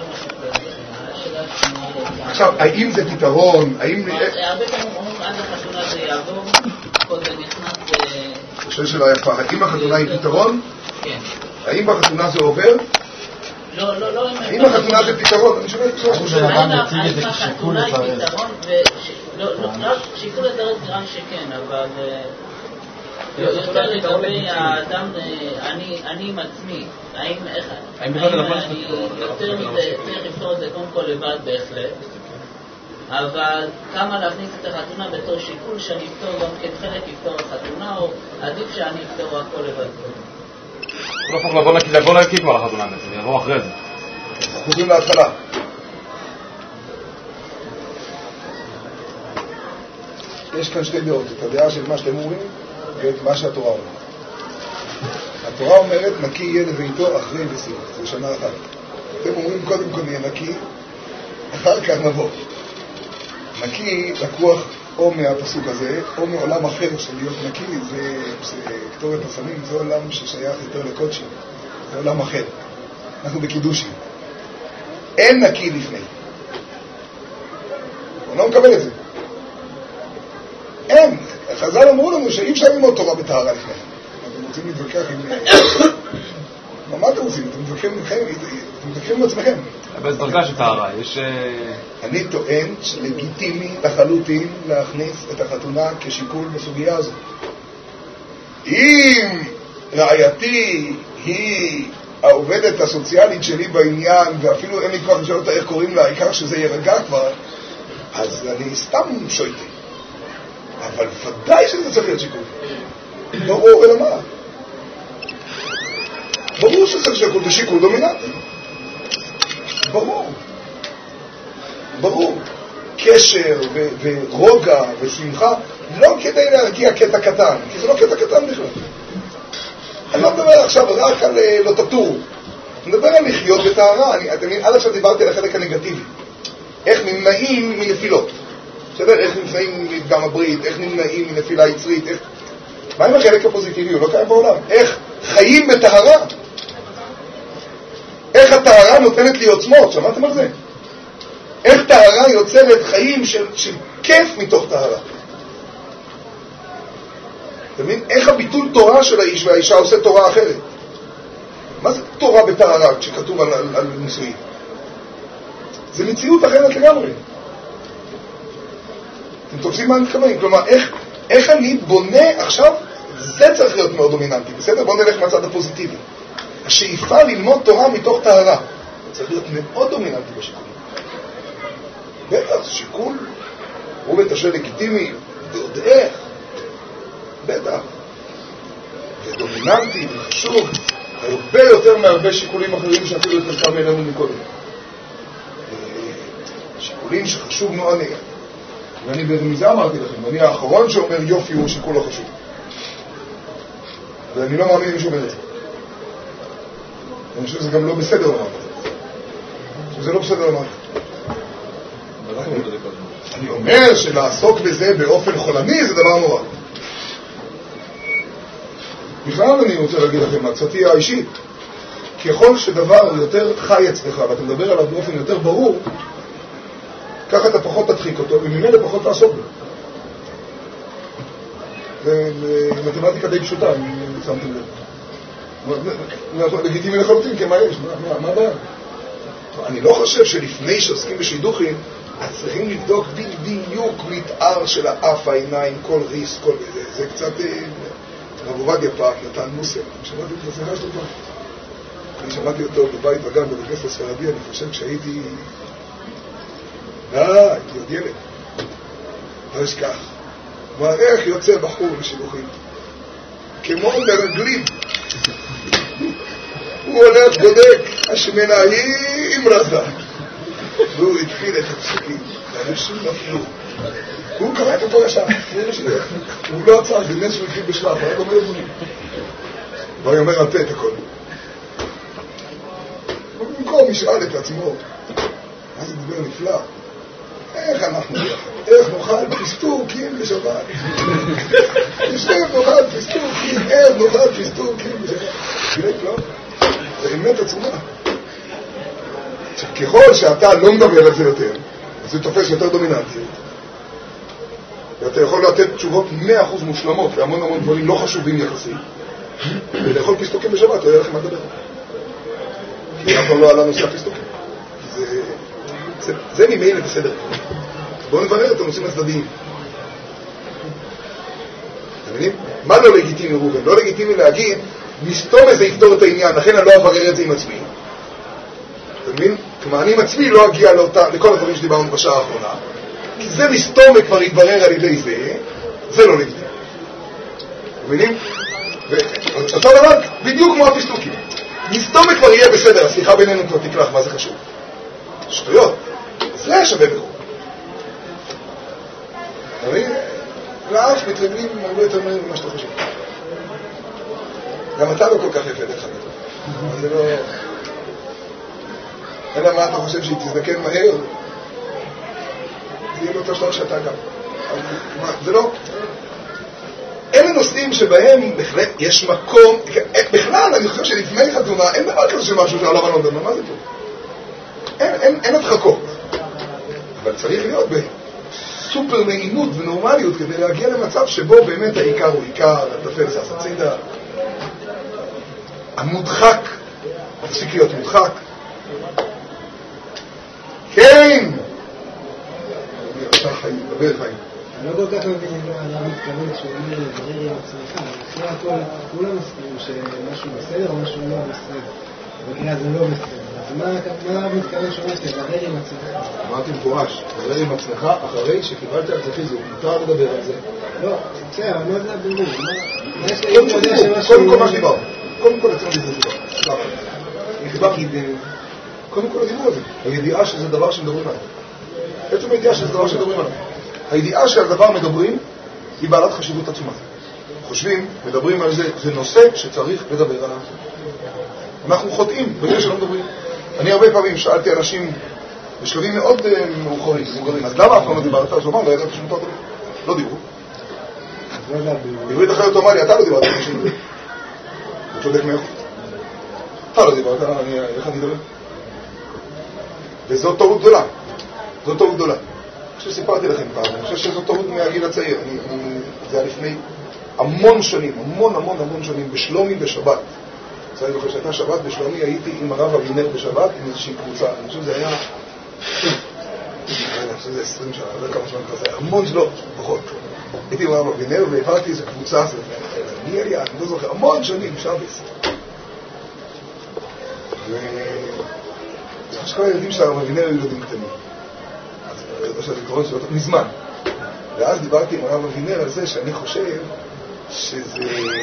מה עכשיו, האם זה פתרון? האם... הרבה פעמים אומרים, עד החתונה זה יעבור, כל זה נכנס... אני חושב שלא יפה. האם החתונה היא פתרון? כן. האם בחתונה זה עובר? לא, לא, לא... האם החתונה זה פתרון? אני שואל את זה. האם החתונה היא פתרון? לא, שיקול הדעת נראה שכן, אבל... יותר לגבי האדם, אני עם עצמי, האם אני יותר צריך לפתור את זה קודם כל לבד בהחלט, אבל כמה להכניס את החתונה בתור שיקול שאני אפתור גם כן חלק לפתור החתונה, או עדיף שאני אפתור הכל לבד. לא צריך לבוא להקיא כבר לחתונה בעצם, זה יבוא אחרי זה. חוזרים להתחלה. יש כאן שתי דעות, את הדעה של מה שאתם אומרים ואת מה שהתורה אומרת. התורה אומרת נקי יהיה לביתו אחרי וסיום, זה שנה אחת. אתם אומרים קודם כל יהיה נקי, אחר כך נבוא. נקי לקוח או מהפסוק הזה, או מעולם אחר של להיות נקי, זה, זה כתורת הסמים, זה עולם ששייך יותר לקודשים, זה עולם אחר. אנחנו בקידושים. אין נקי לפני. אני לא מקבל את זה. אין. חז"ל אמרו לנו שאי אפשר ללמוד תורה בטהרה לפני. אתם רוצים להתווכח עם... מה אתם רוצים? אתם מתווכחים מכם? אתם מתווכחים עם עצמכם. באיזו דרגה של טהרה, יש... אני טוען שלגיטימי לחלוטין להכניס את החתונה כשיקול בסוגיה הזו. אם רעייתי היא העובדת הסוציאלית שלי בעניין, ואפילו אין לי כבר לשאול אותה איך קוראים לה, העיקר שזה ירגע כבר, אז אני סתם שויתי. אבל ודאי שזה צריך להיות שיקול. ברור, אלא מה? ברור שזה צריך שיקול, זה שיקול דומיננטי. ברור. ברור. קשר ו- ורוגע ושמחה, לא כדי להרגיע קטע קטן, כי זה לא קטע קטן בכלל. אני לא מדבר עכשיו רק על לא תטור. אני מדבר על לחיות בטהרה. אני, אתם, עד עכשיו דיברתי על החלק הנגטיבי. איך נמנעים מנפילות. בסדר? איך נמנעים מפגם הברית, איך נמנעים מנפילה יצרית, איך... מה עם החלק הפוזיטיבי? הוא לא קיים בעולם. איך חיים בטהרה? איך הטהרה נותנת לי עוצמות? שמעתם על זה? איך טהרה יוצרת חיים של, של כיף מתוך טהרה? אתה מבין? איך הביטול תורה של האיש והאישה עושה תורה אחרת? מה זה תורה בטהרה כשכתוב על, על, על נישואים? זה מציאות אחרת לגמרי. אתם תופסים מה אני מתכוון? כלומר, איך, איך אני בונה עכשיו, זה צריך להיות מאוד דומיננטי, בסדר? בוא נלך מהצד הפוזיטיבי. השאיפה ללמוד תורה מתוך טהרה, צריך להיות מאוד דומיננטי בשיקול. בטח, זה שיקול, הוא בתשאל לגיטימי, ועוד איך, בטח. זה דומיננטי וחשוב, הרבה יותר מהרבה שיקולים אחרים שאפילו את חלקם אלינו מקודם. שיקולים שחשוב מאוד, ואני ברמיזה אמרתי לכם, אני האחרון שאומר יופי הוא שיקול לא חשוב. ואני לא מאמין מישהו אומר את זה. אני חושב שזה גם לא בסדר לומר את זה. שזה לא בסדר לומר את זה. אני אומר שלעסוק בזה באופן חולני זה דבר נורא. בכלל אני רוצה להגיד לכם, מהצעתי האישית, ככל שדבר יותר חי אצלך ואתה מדבר עליו באופן יותר ברור, ככה אתה פחות תדחיק אותו, וממילא פחות תעסוק בו. זה מתמטיקה די פשוטה, אם שמתם לב. לגיטימי לחלוטין, כי מה יש? מה הבעיה? אני לא חושב שלפני שעוסקים בשידוכים, אז צריכים לבדוק בדיוק מתאר של האף, העיניים, כל ריס, כל זה. זה קצת... רב עובדיה פעם נתן מוסר. אני שמעתי את השיחה שלו פעם. אני שמעתי אותו בבית וגם בבית כנסת הספרדי, אני חושב כשהייתי... אה, הייתי עוד ילד. לא אשכח. מה, איך יוצא בחור בשידוכים? כמו מרגלים. הוא הולך, בודק, השמנה היא עם רזה. והוא התחיל את הפסוקים, ואנשים נפלו. הוא קרא את אותו ישר, הוא לא עצר, זה נס שהוא התחיל בשלב, הוא היה גומר דברים. והוא אומר על פה את הכל. במקום ישאל את עצמו, מה זה דבר נפלא? איך אנחנו יחד? איך נאכל פסטוקים בשבת? ישב נאכל פסטוקים, איך נאכל פסטוקים בשבת? תראה, לא? זה אמת עצומה. ככל שאתה לא מדבר על זה יותר, אז זה תופס יותר דומיננטיות. ואתה יכול לתת תשובות מאה אחוז מושלמות להמון המון דברים לא חשובים יחסית, ולאכול פסטוקים בשבת, לא יהיה לכם מה לדבר. כי אף פעם לא עלה נושא הפסטוקים. זה, זה, זה ממילא בסדר. בואו נברר את הנושאים הצדדיים. אתם מבינים? מה לא לגיטימי ראובן? לא לגיטימי להגיד, נסתום איזה יפתור את העניין, לכן אני לא אברר את זה עם עצמי. אתה מבין? כלומר, אני עם עצמי לא אגיע לאותה, לכל הדברים שדיברנו בשעה האחרונה, כי זה נסתום וכבר יתברר על ידי זה, זה לא לגיטימי. אתם מבינים? ואותו דבר, בדיוק כמו הפסטוקים. נסתום וכבר יהיה בסדר, הסליחה בינינו כבר תקלח, מה זה חשוב? שטויות. זה שווה בחור. אתה מבין? לאף מתרגלים הרבה יותר מהר ממה שאתה חושב. גם אתה לא כל כך יפה דרך אגב. זה לא... אלא מה אתה חושב שהיא תזדקן מהר? זה יהיה באותו שלב שאתה גם. זה לא... אלה נושאים שבהם בהחלט יש מקום... בכלל, אני חושב שלפני חתונה אין דבר כזה שמשהו שהעולם לא מדבר. מה זה פה? אין, אין, אין הדחקות. אבל צריך להיות בסופר נעימות ונורמליות כדי להגיע למצב שבו באמת העיקר הוא עיקר, התפל זה הצידה. המודחק, תפסיק להיות מודחק. כן! אתה חיים, דבר חיים. אני לא כל כך מבין על המתכוון שהוא אומר לברר עם עצמך. אחרי הכל, כולם מסכימים שמשהו בסדר או משהו לא בסדר. בקריאה זה לא בסדר. אז מה המתכוון שהוא אומר לברר עם עצמך? אמרתי מפורש, לברר עם עצמך אחרי שקיבלת על זה חיזוק. מותר לדבר על זה. לא, בסדר, אני לא יודע בלבול. קודם כל מה שדיבר. קודם כל אצלנו דיבר. קודם כל הדיבור הזה. הידיעה שזה דבר שמדברים עליו. עצם הידיעה שזה דבר שמדברים עליו. הידיעה שעל דבר מדברים היא בעלת חשיבות עצומה. חושבים, מדברים על זה, זה נושא שצריך לדבר עליו. אנחנו חוטאים בזה שלא מדברים. אני הרבה פעמים שאלתי אנשים בשלבים מאוד מאוחרים, אז למה אף פעם לא דיברת? אז הוא אמר, לא ידעתי שמותר לדבר. לא דיברו. עברית אחרת אמר לי, אתה לא דיברת על אנשים לדבר. הוא צודק מאיפה. אתה לא דיברת, איך אני אדבר? וזו טעות גדולה. זו טעות גדולה. אני חושב שסיפרתי לכם פעם, אני חושב שזו טעות מהגיל הצעיר. אני, אני, זה היה לפני המון שנים, המון המון המון שנים, בשלומי בשבת. אני זוכר שהייתה שבת בשלומי, הייתי עם הרב אבינר בשבת, עם איזושהי קבוצה. אני חושב שזה היה... אני חושב שזה עשרים שנה, לא יודע כמה שנים כזה, המון שלא, פחות. הייתי עם הרב אבינר והעברתי איזו קבוצה, מי היה, אני לא זוכר, המון שנים, שבס. ו... אני חושב שכל הילדים של הרב אבינר היו ילדים קטנים. אז זה קוראים שלו מזמן. ואז דיברתי עם הרב אבינר על זה שאני חושב שזה...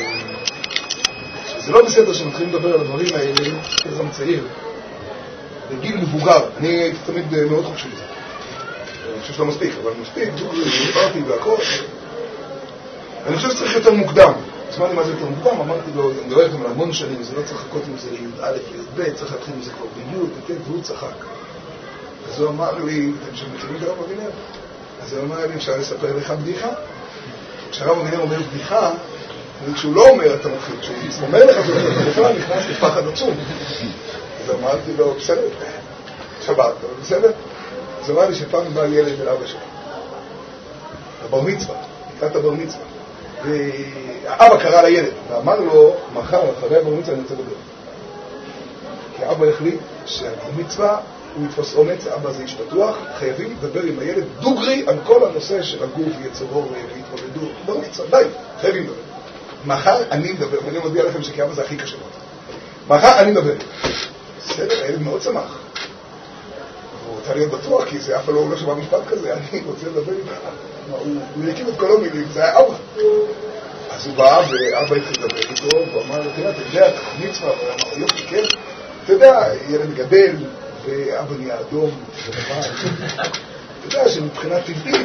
שזה לא בסדר שמתחילים לדבר על הדברים האלה, כזה מצעיר, בגיל מבוגר. אני הייתי תמיד מאוד חופשי לזה. אני חושב שלא מספיק, אבל מספיק, דיברתי והכל. אני חושב שצריך יותר מוקדם. זמן לי מה זה יותר מוקדם, אמרתי לו, אני מדבר לכם על המון שנים, זה לא צריך לחכות עם זה לי"א, לי"ב, צריך להתחיל עם זה כבר בי"א, והוא צחק. אז הוא אמר לי, אתם שמכירים את הרב אבינר? אז הוא אמר לי, אפשר לספר לך בדיחה? כשהרב אבינר אומר בדיחה, וכשהוא לא אומר, אתה מתחיל, כשהוא אומר לך, אתה בכלל נכנס לפחד עצום. אז אמרתי לו, בסדר, שבת, בסדר? אז אמר לי שפעם בא ילד אל אבא שלו, הבר מצווה, לקראת הבר מצווה. והאבא קרא לילד, ואמר לו, מחר, אחרי הבר מצווה, אני רוצה לדבר. כי האבא החליט שהבר מצווה, הוא יתפוס אומץ, האבא זה איש פתוח, חייבים לדבר עם הילד דוגרי על כל הנושא של הגוף, יצורו והתמודדות. בר מצווה, די, חייבים לדבר. מחר אני מדבר, ואני מודיע לכם שכי אבא זה הכי קשה. מחר אני מדבר. בסדר, הילד מאוד שמח. הוא רוצה להיות בטוח, כי זה אף לא הולך שבא משפט כזה, אני רוצה לדבר איתה. הוא הקים את כל המילים, זה היה אבא. אז הוא בא, ואבא התחיל לדבר איתו, והוא אמר לו, תראה, אתה יודע, אתה מצווה, והוא אמר, יופי, כן, אתה יודע, ילד גדל, ואבא נהיה אדום, ולבן, אתה יודע שמבחינה טבעית,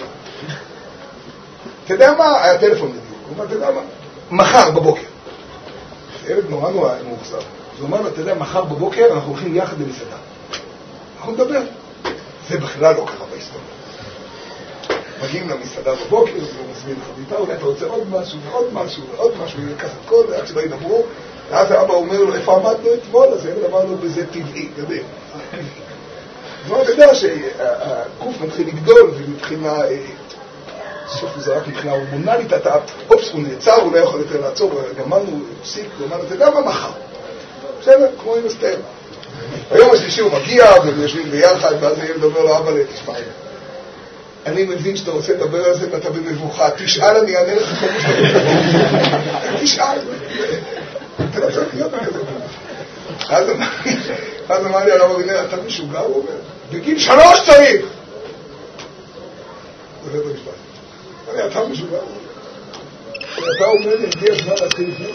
אתה יודע מה, היה טלפון בדיוק, הוא אמר, אתה יודע מה, מחר בבוקר, ילד נורא נורא מאוכזב, אז הוא אמר לו, אתה יודע, מחר בבוקר אנחנו הולכים יחד למסעדה, אנחנו נדבר, זה בכלל לא קרה בהיסטוריה. מגיעים למסעדה בבוקר, והוא מזמין חביתה, אולי אתה רוצה עוד משהו ועוד משהו ועוד משהו, הוא יקח את כל זה עד שלא ידברו, ואז האבא אומר לו, איפה עמדנו אתמול? אז הילד אמר לו, בזה טבעי, גדל. זאת אומרת, אתה יודע שהגוף מתחיל לגדול, ומבחינה, סוף הוא זרק מבחינה הורמונלית, אתה, אופס, הוא נעצר, הוא לא יכול יותר לעצור, גמרנו, הוא הפסיק, הוא אמר, אתה יודע מה מחר? בסדר, כמו עם הסתר. היום השלישי הוא מגיע, והם יושבים ביחד, ואז הילד אומר לו, אבא, תשמע, אני מבין שאתה רוצה לדבר על זה ואתה במבוכה, תשאל, אני אענה לך כל מה שאתה אומר. תשאל. אתה לא צריך להיות כזה. אז אמר לי הרב אבינר, אתה משוגע? הוא אומר, בגיל שלוש צריך. זה לא משפט. אני, אתה משוגע? אתה אומר לי, הגיע הזמן להתחיל לפני?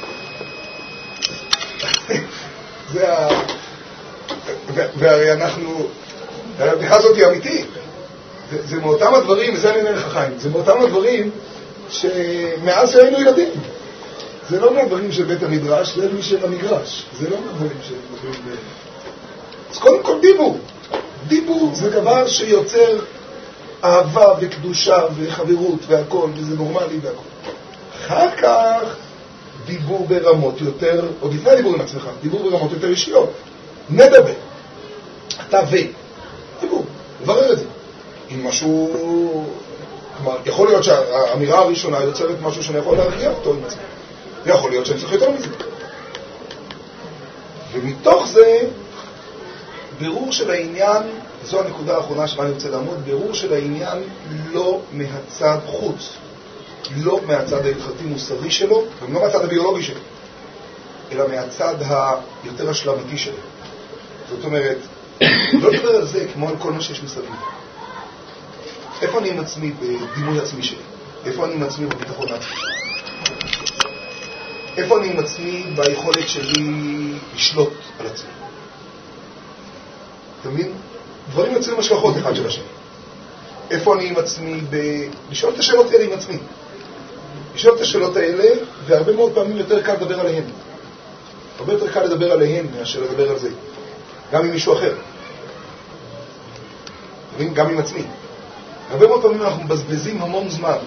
זה ה... והרי אנחנו... הבדיחה הזאת היא אמיתית. זה, זה מאותם הדברים, וזה אני אומר לך חיים, זה מאותם הדברים שמאז שהיינו ילדים. זה לא מהדברים של בית המדרש, זה מי של המגרש. זה לא מהדברים של... אז קודם כל דיבור. דיבור זה דבר שיוצר אהבה וקדושה וחברות והכל, וזה נורמלי והכל. אחר כך דיבור ברמות יותר, עוד לפני דיבור עם עצמך, דיבור ברמות יותר אישיות. נדבר. אתה ו... דיבור, לברר את זה. עם משהו, כלומר, יכול להיות שהאמירה הראשונה יוצרת משהו שאני יכול להרגיע אותו עם עצמי. ויכול להיות שאני צריך יותר מזה. ומתוך זה, ברור של העניין, זו הנקודה האחרונה שמה אני רוצה לעמוד, ברור של העניין לא מהצד חוץ, לא מהצד ההלכתי מוסרי שלו, ולא מהצד הביולוגי שלו, אלא מהצד היותר השלמתי שלו. זאת אומרת, לא לדבר על זה כמו על כל מה שיש מסביב. איפה אני עם עצמי בדימוי עצמי שלי? איפה אני עם עצמי בביטחון עצמי? איפה אני עם עצמי ביכולת שלי לשלוט על עצמי? אתה מבין? דברים יוצרים השלכות אחד של השני. איפה אני עם עצמי ב... לשאול את השאלות האלה עם עצמי. לשאול את השאלות האלה, והרבה מאוד פעמים יותר קל לדבר עליהן. הרבה יותר קל לדבר עליהן מאשר לדבר על זה. גם עם מישהו אחר. אתה מבין? גם עם עצמי. הרבה מאוד פעמים אנחנו מבזבזים המון זמן,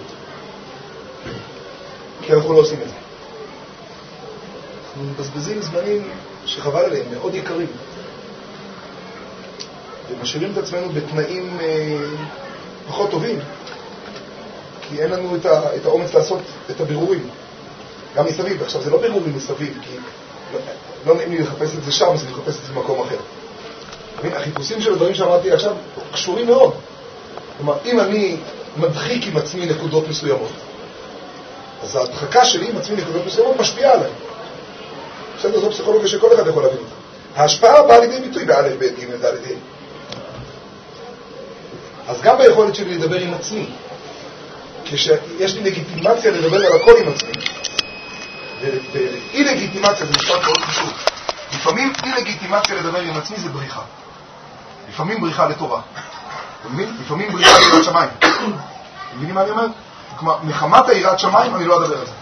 כי אנחנו לא עושים את זה. אנחנו מבזבזים זמנים שחבל עליהם, מאוד יקרים. ומשאירים את עצמנו בתנאים אה, פחות טובים, כי אין לנו את, ה, את האומץ לעשות את הבירורים, גם מסביב. עכשיו, זה לא בירורים מסביב, כי לא, לא נעים לי לחפש את זה שם, אז אני לחפש את זה במקום אחר. החיפושים של הדברים שאמרתי עכשיו קשורים מאוד. כלומר, אם אני מדחיק עם עצמי נקודות מסוימות, אז ההדחקה שלי עם עצמי נקודות מסוימות משפיעה עליי. בסדר, זו פסיכולוגיה שכל אחד יכול להבין אותה. ההשפעה באה לידי ביטוי באלף, בית, ג', ד', ה'. אז גם ביכולת שלי לדבר עם עצמי, כשיש לי לגיטימציה לדבר על הכל עם עצמי, ואי לגיטימציה זה משפט מאוד חשוב. לפעמים אי לגיטימציה לדבר עם עצמי זה בריחה. לפעמים בריחה לתורה. אתה מבין? לפעמים בריחה ליראת שמיים. אתה מבינים מה אני אומר? כלומר, מחמת היראת שמיים אני לא אדבר על זה.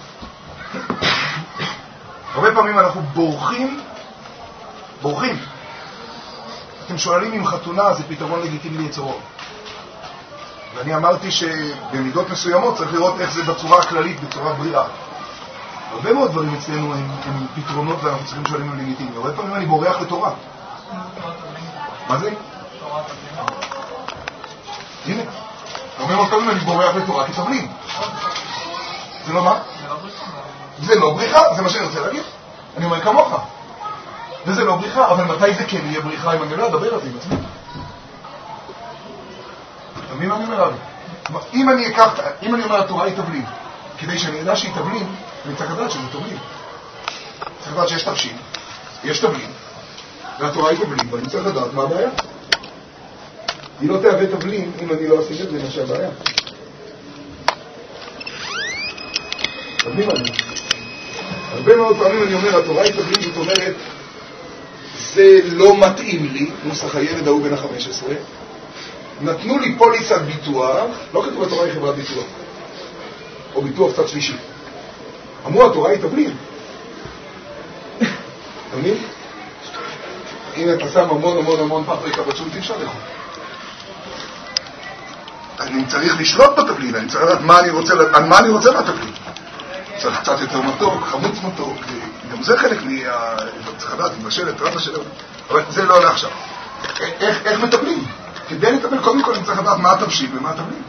הרבה פעמים אנחנו בורחים, בורחים. אתם שואלים אם חתונה זה פתרון לגיטימי ליצרו. ואני אמרתי שבמידות מסוימות צריך לראות איך זה בצורה הכללית, בצורה בריאה. הרבה מאוד דברים אצלנו הם, הם פתרונות ואנחנו צריכים שואלים על לגיטימי. הרבה פעמים אני בורח לתורה. מה זה? הנה. הרבה מאוד פעמים אני בורח לתורה כתבלין. זה לא מה? זה לא בריחה, זה מה שאני רוצה להגיד. אני אומר כמוך. וזה לא בריחה, אבל מתי זה כן יהיה בריחה אם אני לא אדבר על זה עם עצמי? אתה מבין מה אני אומר, אבי? אם אני אקח, אם אני אומר התורה היא תבלין, כדי שאני אדע שהיא תבלין, אני צריך לדעת שזה תבלין. צריך לדעת שיש תבשין, יש תבלין, והתורה היא תבלין, ואני צריך לדעת מה הבעיה. היא לא תהווה תבלין אם אני לא אשים את זה מה שהבעיה. תבנים אני. הרבה מאוד פעמים אני אומר, התורה היא תבנים, זאת אומרת, זה לא מתאים לי, נוסח הילד ההוא בן ה-חמש עשרה, נתנו לי פוליסת ביטוח, לא כתוב התורה היא חברת ביטוח, או ביטוח צד שלישי. אמרו, התורה היא תבנים. תבנים? אם אתה שם המון המון המון פפריקה בצ'ולט, אי אפשר לאכול. אני צריך לשלוט בתבלין, אני צריך לדעת מה אני רוצה, על מה אני רוצה מהתבלין. צריך קצת יותר מתוק, חמוץ מתוק, גם זה חלק מה... צריך לדעת, מבשלת, רבה שלו, אבל זה לא עולה עכשיו. איך, איך מטבלים? כדי לטבל, קודם כל אני צריך לדעת מה התבשיל ומה התבלין.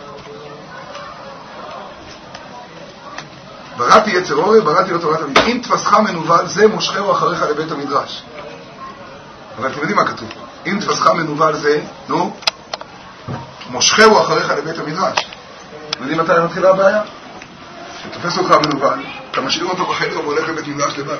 בראתי יצר אורי, בראתי לו תורת המדרש. אם תפסך מנוול, זה מושכהו אחריך לבית המדרש. אבל אתם יודעים מה כתוב? אם תפסך מנוול זה, נו, מושכהו אחריך לבית המדרש. אתם יודעים מתי מתחילה הבעיה? שתופס אותך מנוול, אתה משאיר אותו בחדר והולך לבית מדרש לבד.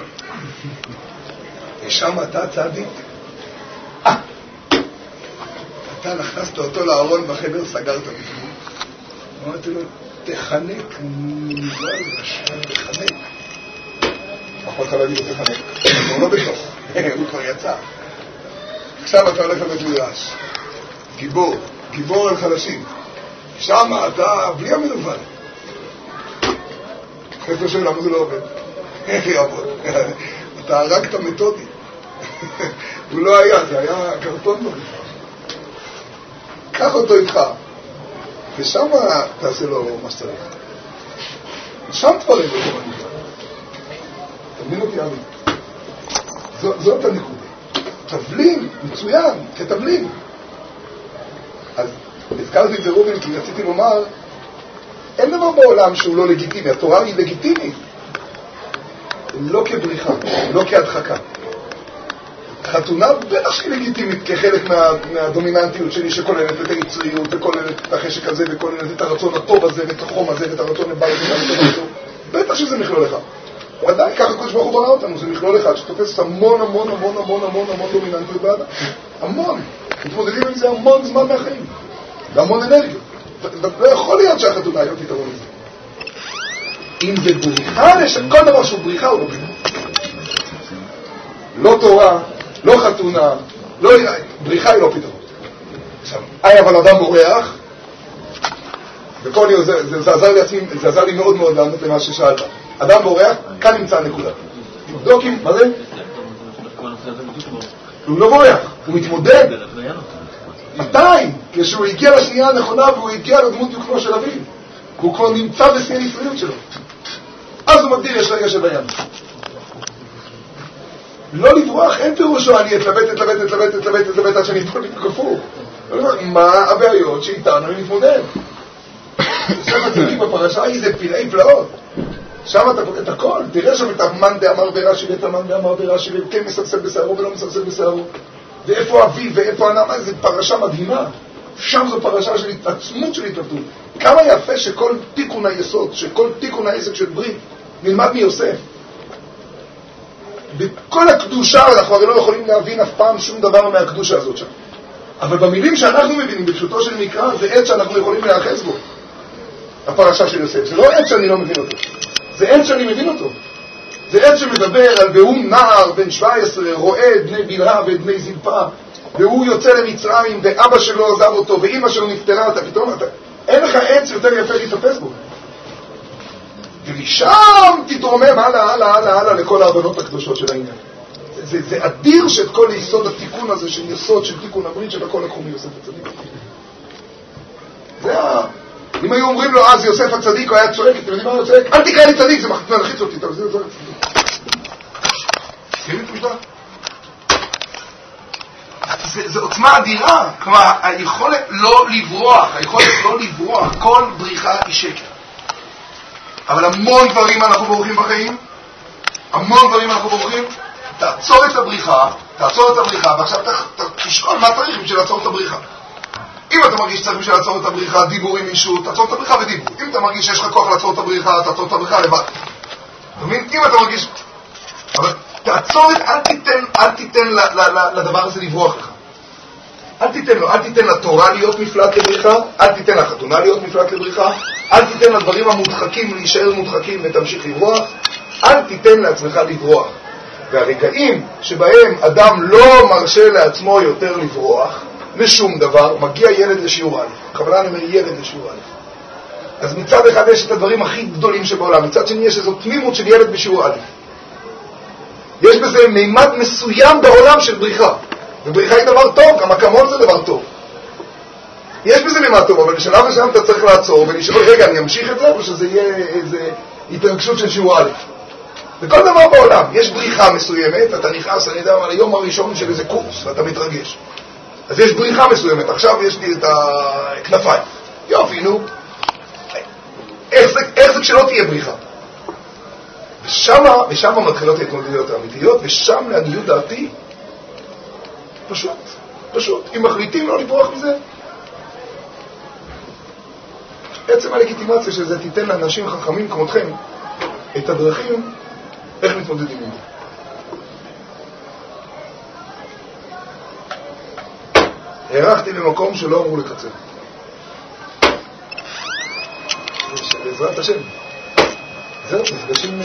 ושם אתה צדיק. אה! אתה נכנסת אותו לארון בחדר, סגרת בפנים. אמרתי לו, תחנק מנוול רשם, תחנק. פחות חלבי לו תחנק. הוא לא בתוך, הוא כבר יצא. עכשיו אתה הולך לבית מדרש. גיבור, גיבור על חלשים. שם אתה בלי המנוול. חסר שואל למה זה לא עובד. איך יעבוד? אתה הרגת מתודי. הוא לא היה, זה היה קרטון בו. קח אותו איתך, ושם תעשה לו מה שצריך. שם תפרק אותו בנקודה. תבין אותי אבי. זאת הנקודה. תבלין, מצוין, כתבלין. אז הזכרתי את זה רובין, כי רציתי לומר, אין דבר בעולם שהוא לא לגיטימי, התורה היא לגיטימית. לא כבריחה, לא כהדחקה. חתונה בטח שהיא לגיטימית כחלק מה, מהדומיננטיות שלי שכוללת את היצריות וכוללת את החשק הזה וכוללת את הרצון הטוב הזה ואת החום הזה ואת הרצון לבית הזה. בטח שזה מכלול אחד. ודאי, ככה הקדוש ברוך הוא ברא אותנו, זה מכלול אחד שתופס המון המון המון המון המון המון דומיננטיות באדם. המון. מתמודדים עם זה המון זמן מהחיים. והמון אנרגיות. לא יכול להיות שהחתונה היא פתרון לזה. אם זה בריחה, כל דבר שהוא בריחה הוא לא בריחה. לא תורה, לא חתונה, לא... בריחה היא לא פתרון. עכשיו, אי אבל אדם בורח, וכל יום, זה, זה, זה, עזר לי עצמי, זה עזר לי מאוד מאוד לענות למה ששאלת. אדם בורח, כאן נמצא הנקודה. תבדוק אם, מה זה? הוא לא בורח, הוא מתמודד. מתי? כשהוא הגיע לשנייה הנכונה והוא הגיע לדמות יוקנו של אביו. הוא כבר נמצא בשיא הישראליות שלו. אז הוא מגדיר, יש רגע שבים. לא לברוח, אין פירושו, אני אתלבט, אתלבט, אתלבט, אתלבט, אתלבט, עד שאני אתפול מתקפו. מה הבעיות שאיתנו אני מתמודד? ספר הצדיק בפרשה היא זה פלאי פלאות. שם אתה פוגע את הכל, תראה שם את המאן דאמר ברש"י ואת המאן דאמר ברש"י וכן מספסל בשערו ולא מספסל בשערו. ואיפה אביו ואיפה הנעמה, זו פרשה מדהימה. שם זו פרשה של התעצמות של התלבטות. כמה יפה שכל תיקון היסוד, שכל תיקון העסק של ברית נלמד מיוסף. בכל הקדושה אנחנו הרי לא יכולים להבין אף פעם שום דבר מהקדושה הזאת שם. אבל במילים שאנחנו מבינים, בפשוטו של מקרא, זה עת שאנחנו יכולים להאחז בו. הפרשה של יוסף. זה לא עת שאני לא מבין אותו. זה עת שאני מבין אותו. זה עת שמדבר על והוא נער בן שבע עשרה, רואה את בני בלהה ואת בני זלפה, והוא יוצא למצרים, ואבא שלו עזב אותו, ואמא שלו נפטרה, אתה פתאום, אתה... אין לך עץ יותר יפה להתאפס בו. ומשם תתרומם הלאה, הלאה, הלאה, הלאה, לכל ההבנות הקדושות של העניין. זה, זה, זה אדיר שאת כל יסוד התיקון הזה, של יסוד של תיקון הברית, של הכל לקחו מיוסף הצדיק. זה ה... אם היו אומרים לו אז יוסף הצדיק, הוא היה צועק, אתם יודעים מה הוא צועק? אל תקרא לי צדיק, זה מלחיץ אותי, אתה מזיר את זה צדיק. תראי את משדה? זה עוצמה אדירה, כלומר, היכולת לא לברוח, היכולת לא לברוח, כל בריחה היא שקר. אבל המון דברים אנחנו בורחים בחיים, המון דברים אנחנו בורחים, תעצור את הבריחה, תעצור את הבריחה, ועכשיו תשאול מה צריך בשביל לעצור את הבריחה. אם אתה מרגיש שצריך בשביל לעצור את הבריחה, דיבור עם מישהו, תעצור את הבריחה ודיבור. אם אתה מרגיש שיש לך כוח לעצור את הבריחה, תעצור את הבריחה לבד. אתה מבין? אם אתה מרגיש... אבל תעצור את, אל תיתן, אל תיתן לדבר הזה לברוח לך. אל תיתן לו, אל תיתן לתורה להיות מפלט לבריחה, אל תיתן לחתונה להיות מפלט לבריחה, אל תיתן לדברים המודחקים להישאר מודחקים ותמשיך לברוח, אל תיתן לעצמך לברוח. והרגעים שבהם אדם לא מרשה לעצמו יותר לברוח משום דבר, מגיע ילד לשיעור א', בכוונה אני אומר ילד לשיעור א'. אז מצד אחד יש את הדברים הכי גדולים שבעולם, מצד שני יש איזו תמימות של ילד בשיעור א'. יש בזה מימד מסוים בעולם של בריחה, ובריחה היא דבר טוב, גם אקמול זה דבר טוב. יש בזה מימד טוב, אבל בשלב מסוים אתה צריך לעצור ולשאול, רגע, אני אמשיך את זה, או שזה יהיה איזה התרגשות של שיעור א'. בכל דבר בעולם, יש בריחה מסוימת, אתה נכנס, אני יודע, על היום הראשון של איזה קורס, ואתה מתרגש. אז יש בריחה מסוימת, עכשיו יש לי את הכנפיים. יופי, נו. איך זה, איך זה כשלא תהיה בריחה? ושמה, ושמה מתחילות ההתמודדויות האמיתיות, ושם לעניות דעתי, פשוט, פשוט, אם מחליטים לא לברוח מזה, עצם הלגיטימציה של זה תיתן לאנשים חכמים כמותכם את הדרכים איך מתמודדים עם זה. הערכתי במקום שלא אמרו לקצר. בעזרת השם. זהו, נפגשים...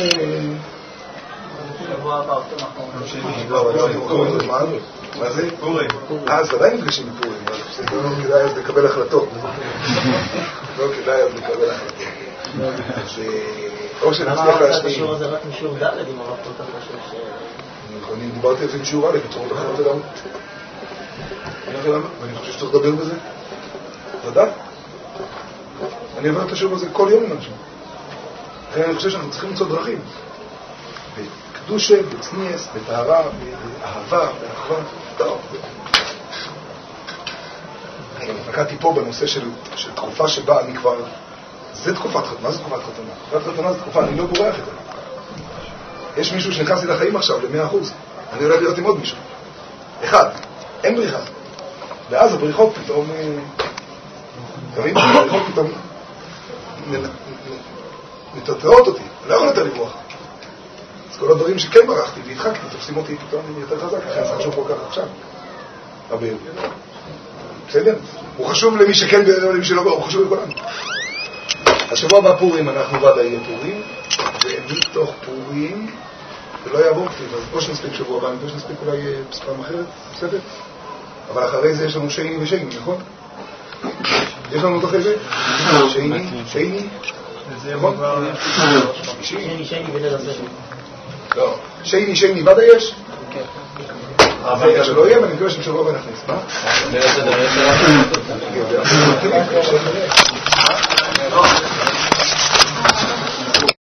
מה זה? פורים. אה, אז עדיין נפגשים בפורים. לא כדאי אז לקבל החלטות. לא כדאי אז לקבל החלטות. או שנצליח להשמיע. השיעור הזה רק משיעור ד' אם הרב כל כך חושב ש... אני דיברתי על זה משיעור א', בצורות אחרות לגמרי. ואני חושב שצריך לדבר בזה. ודאי. אני עובר את השיעור הזה כל יום עם אנשים. אני חושב שאנחנו צריכים למצוא דרכים. בקדושה, בצניאס, בטהרה, באהבה, באחווה. טוב. אני נקעתי פה בנושא של תקופה שבה אני כבר... זה תקופת חתונה. מה זה תקופת חתונה? תקופת חתונה זה תקופה, אני לא בורח את זה. יש מישהו שנכנס לי לחיים עכשיו, ל-מאה אחוז. אני הולך להיות עם עוד מישהו. אחד, אין בריחה. ואז הבריחות פתאום... תמיד הבריחות פתאום... מטרטרות אותי. לא יכול יותר לברוח. אז כל הדברים שכן ברחתי והדחקתי, תופסים אותי פתאום יותר חזק, אחרי זה חשוב כל כך עכשיו. אבל... בסדר? הוא חשוב למי שכן ולמי שלא, הוא חשוב לכולם. השבוע הבא פורים, אנחנו ודאי יהיה פורים, ומתוך פורים, ולא יעבור כתיב, אז או שנספיק שבוע הבא, או שנספיק אולי פעם אחרת, בסדר? אבל אחרי זה יש לנו שייני ושייני, נכון? יש לנו עוד אחרי זה? שייני, שייני, נכון? שייני, שייני בליל הסדר. לא, שייני, שייני, ודאי יש? כן. אבל שלא יהיה, ואני מקווה שבשבוע הבא נכניס, מה?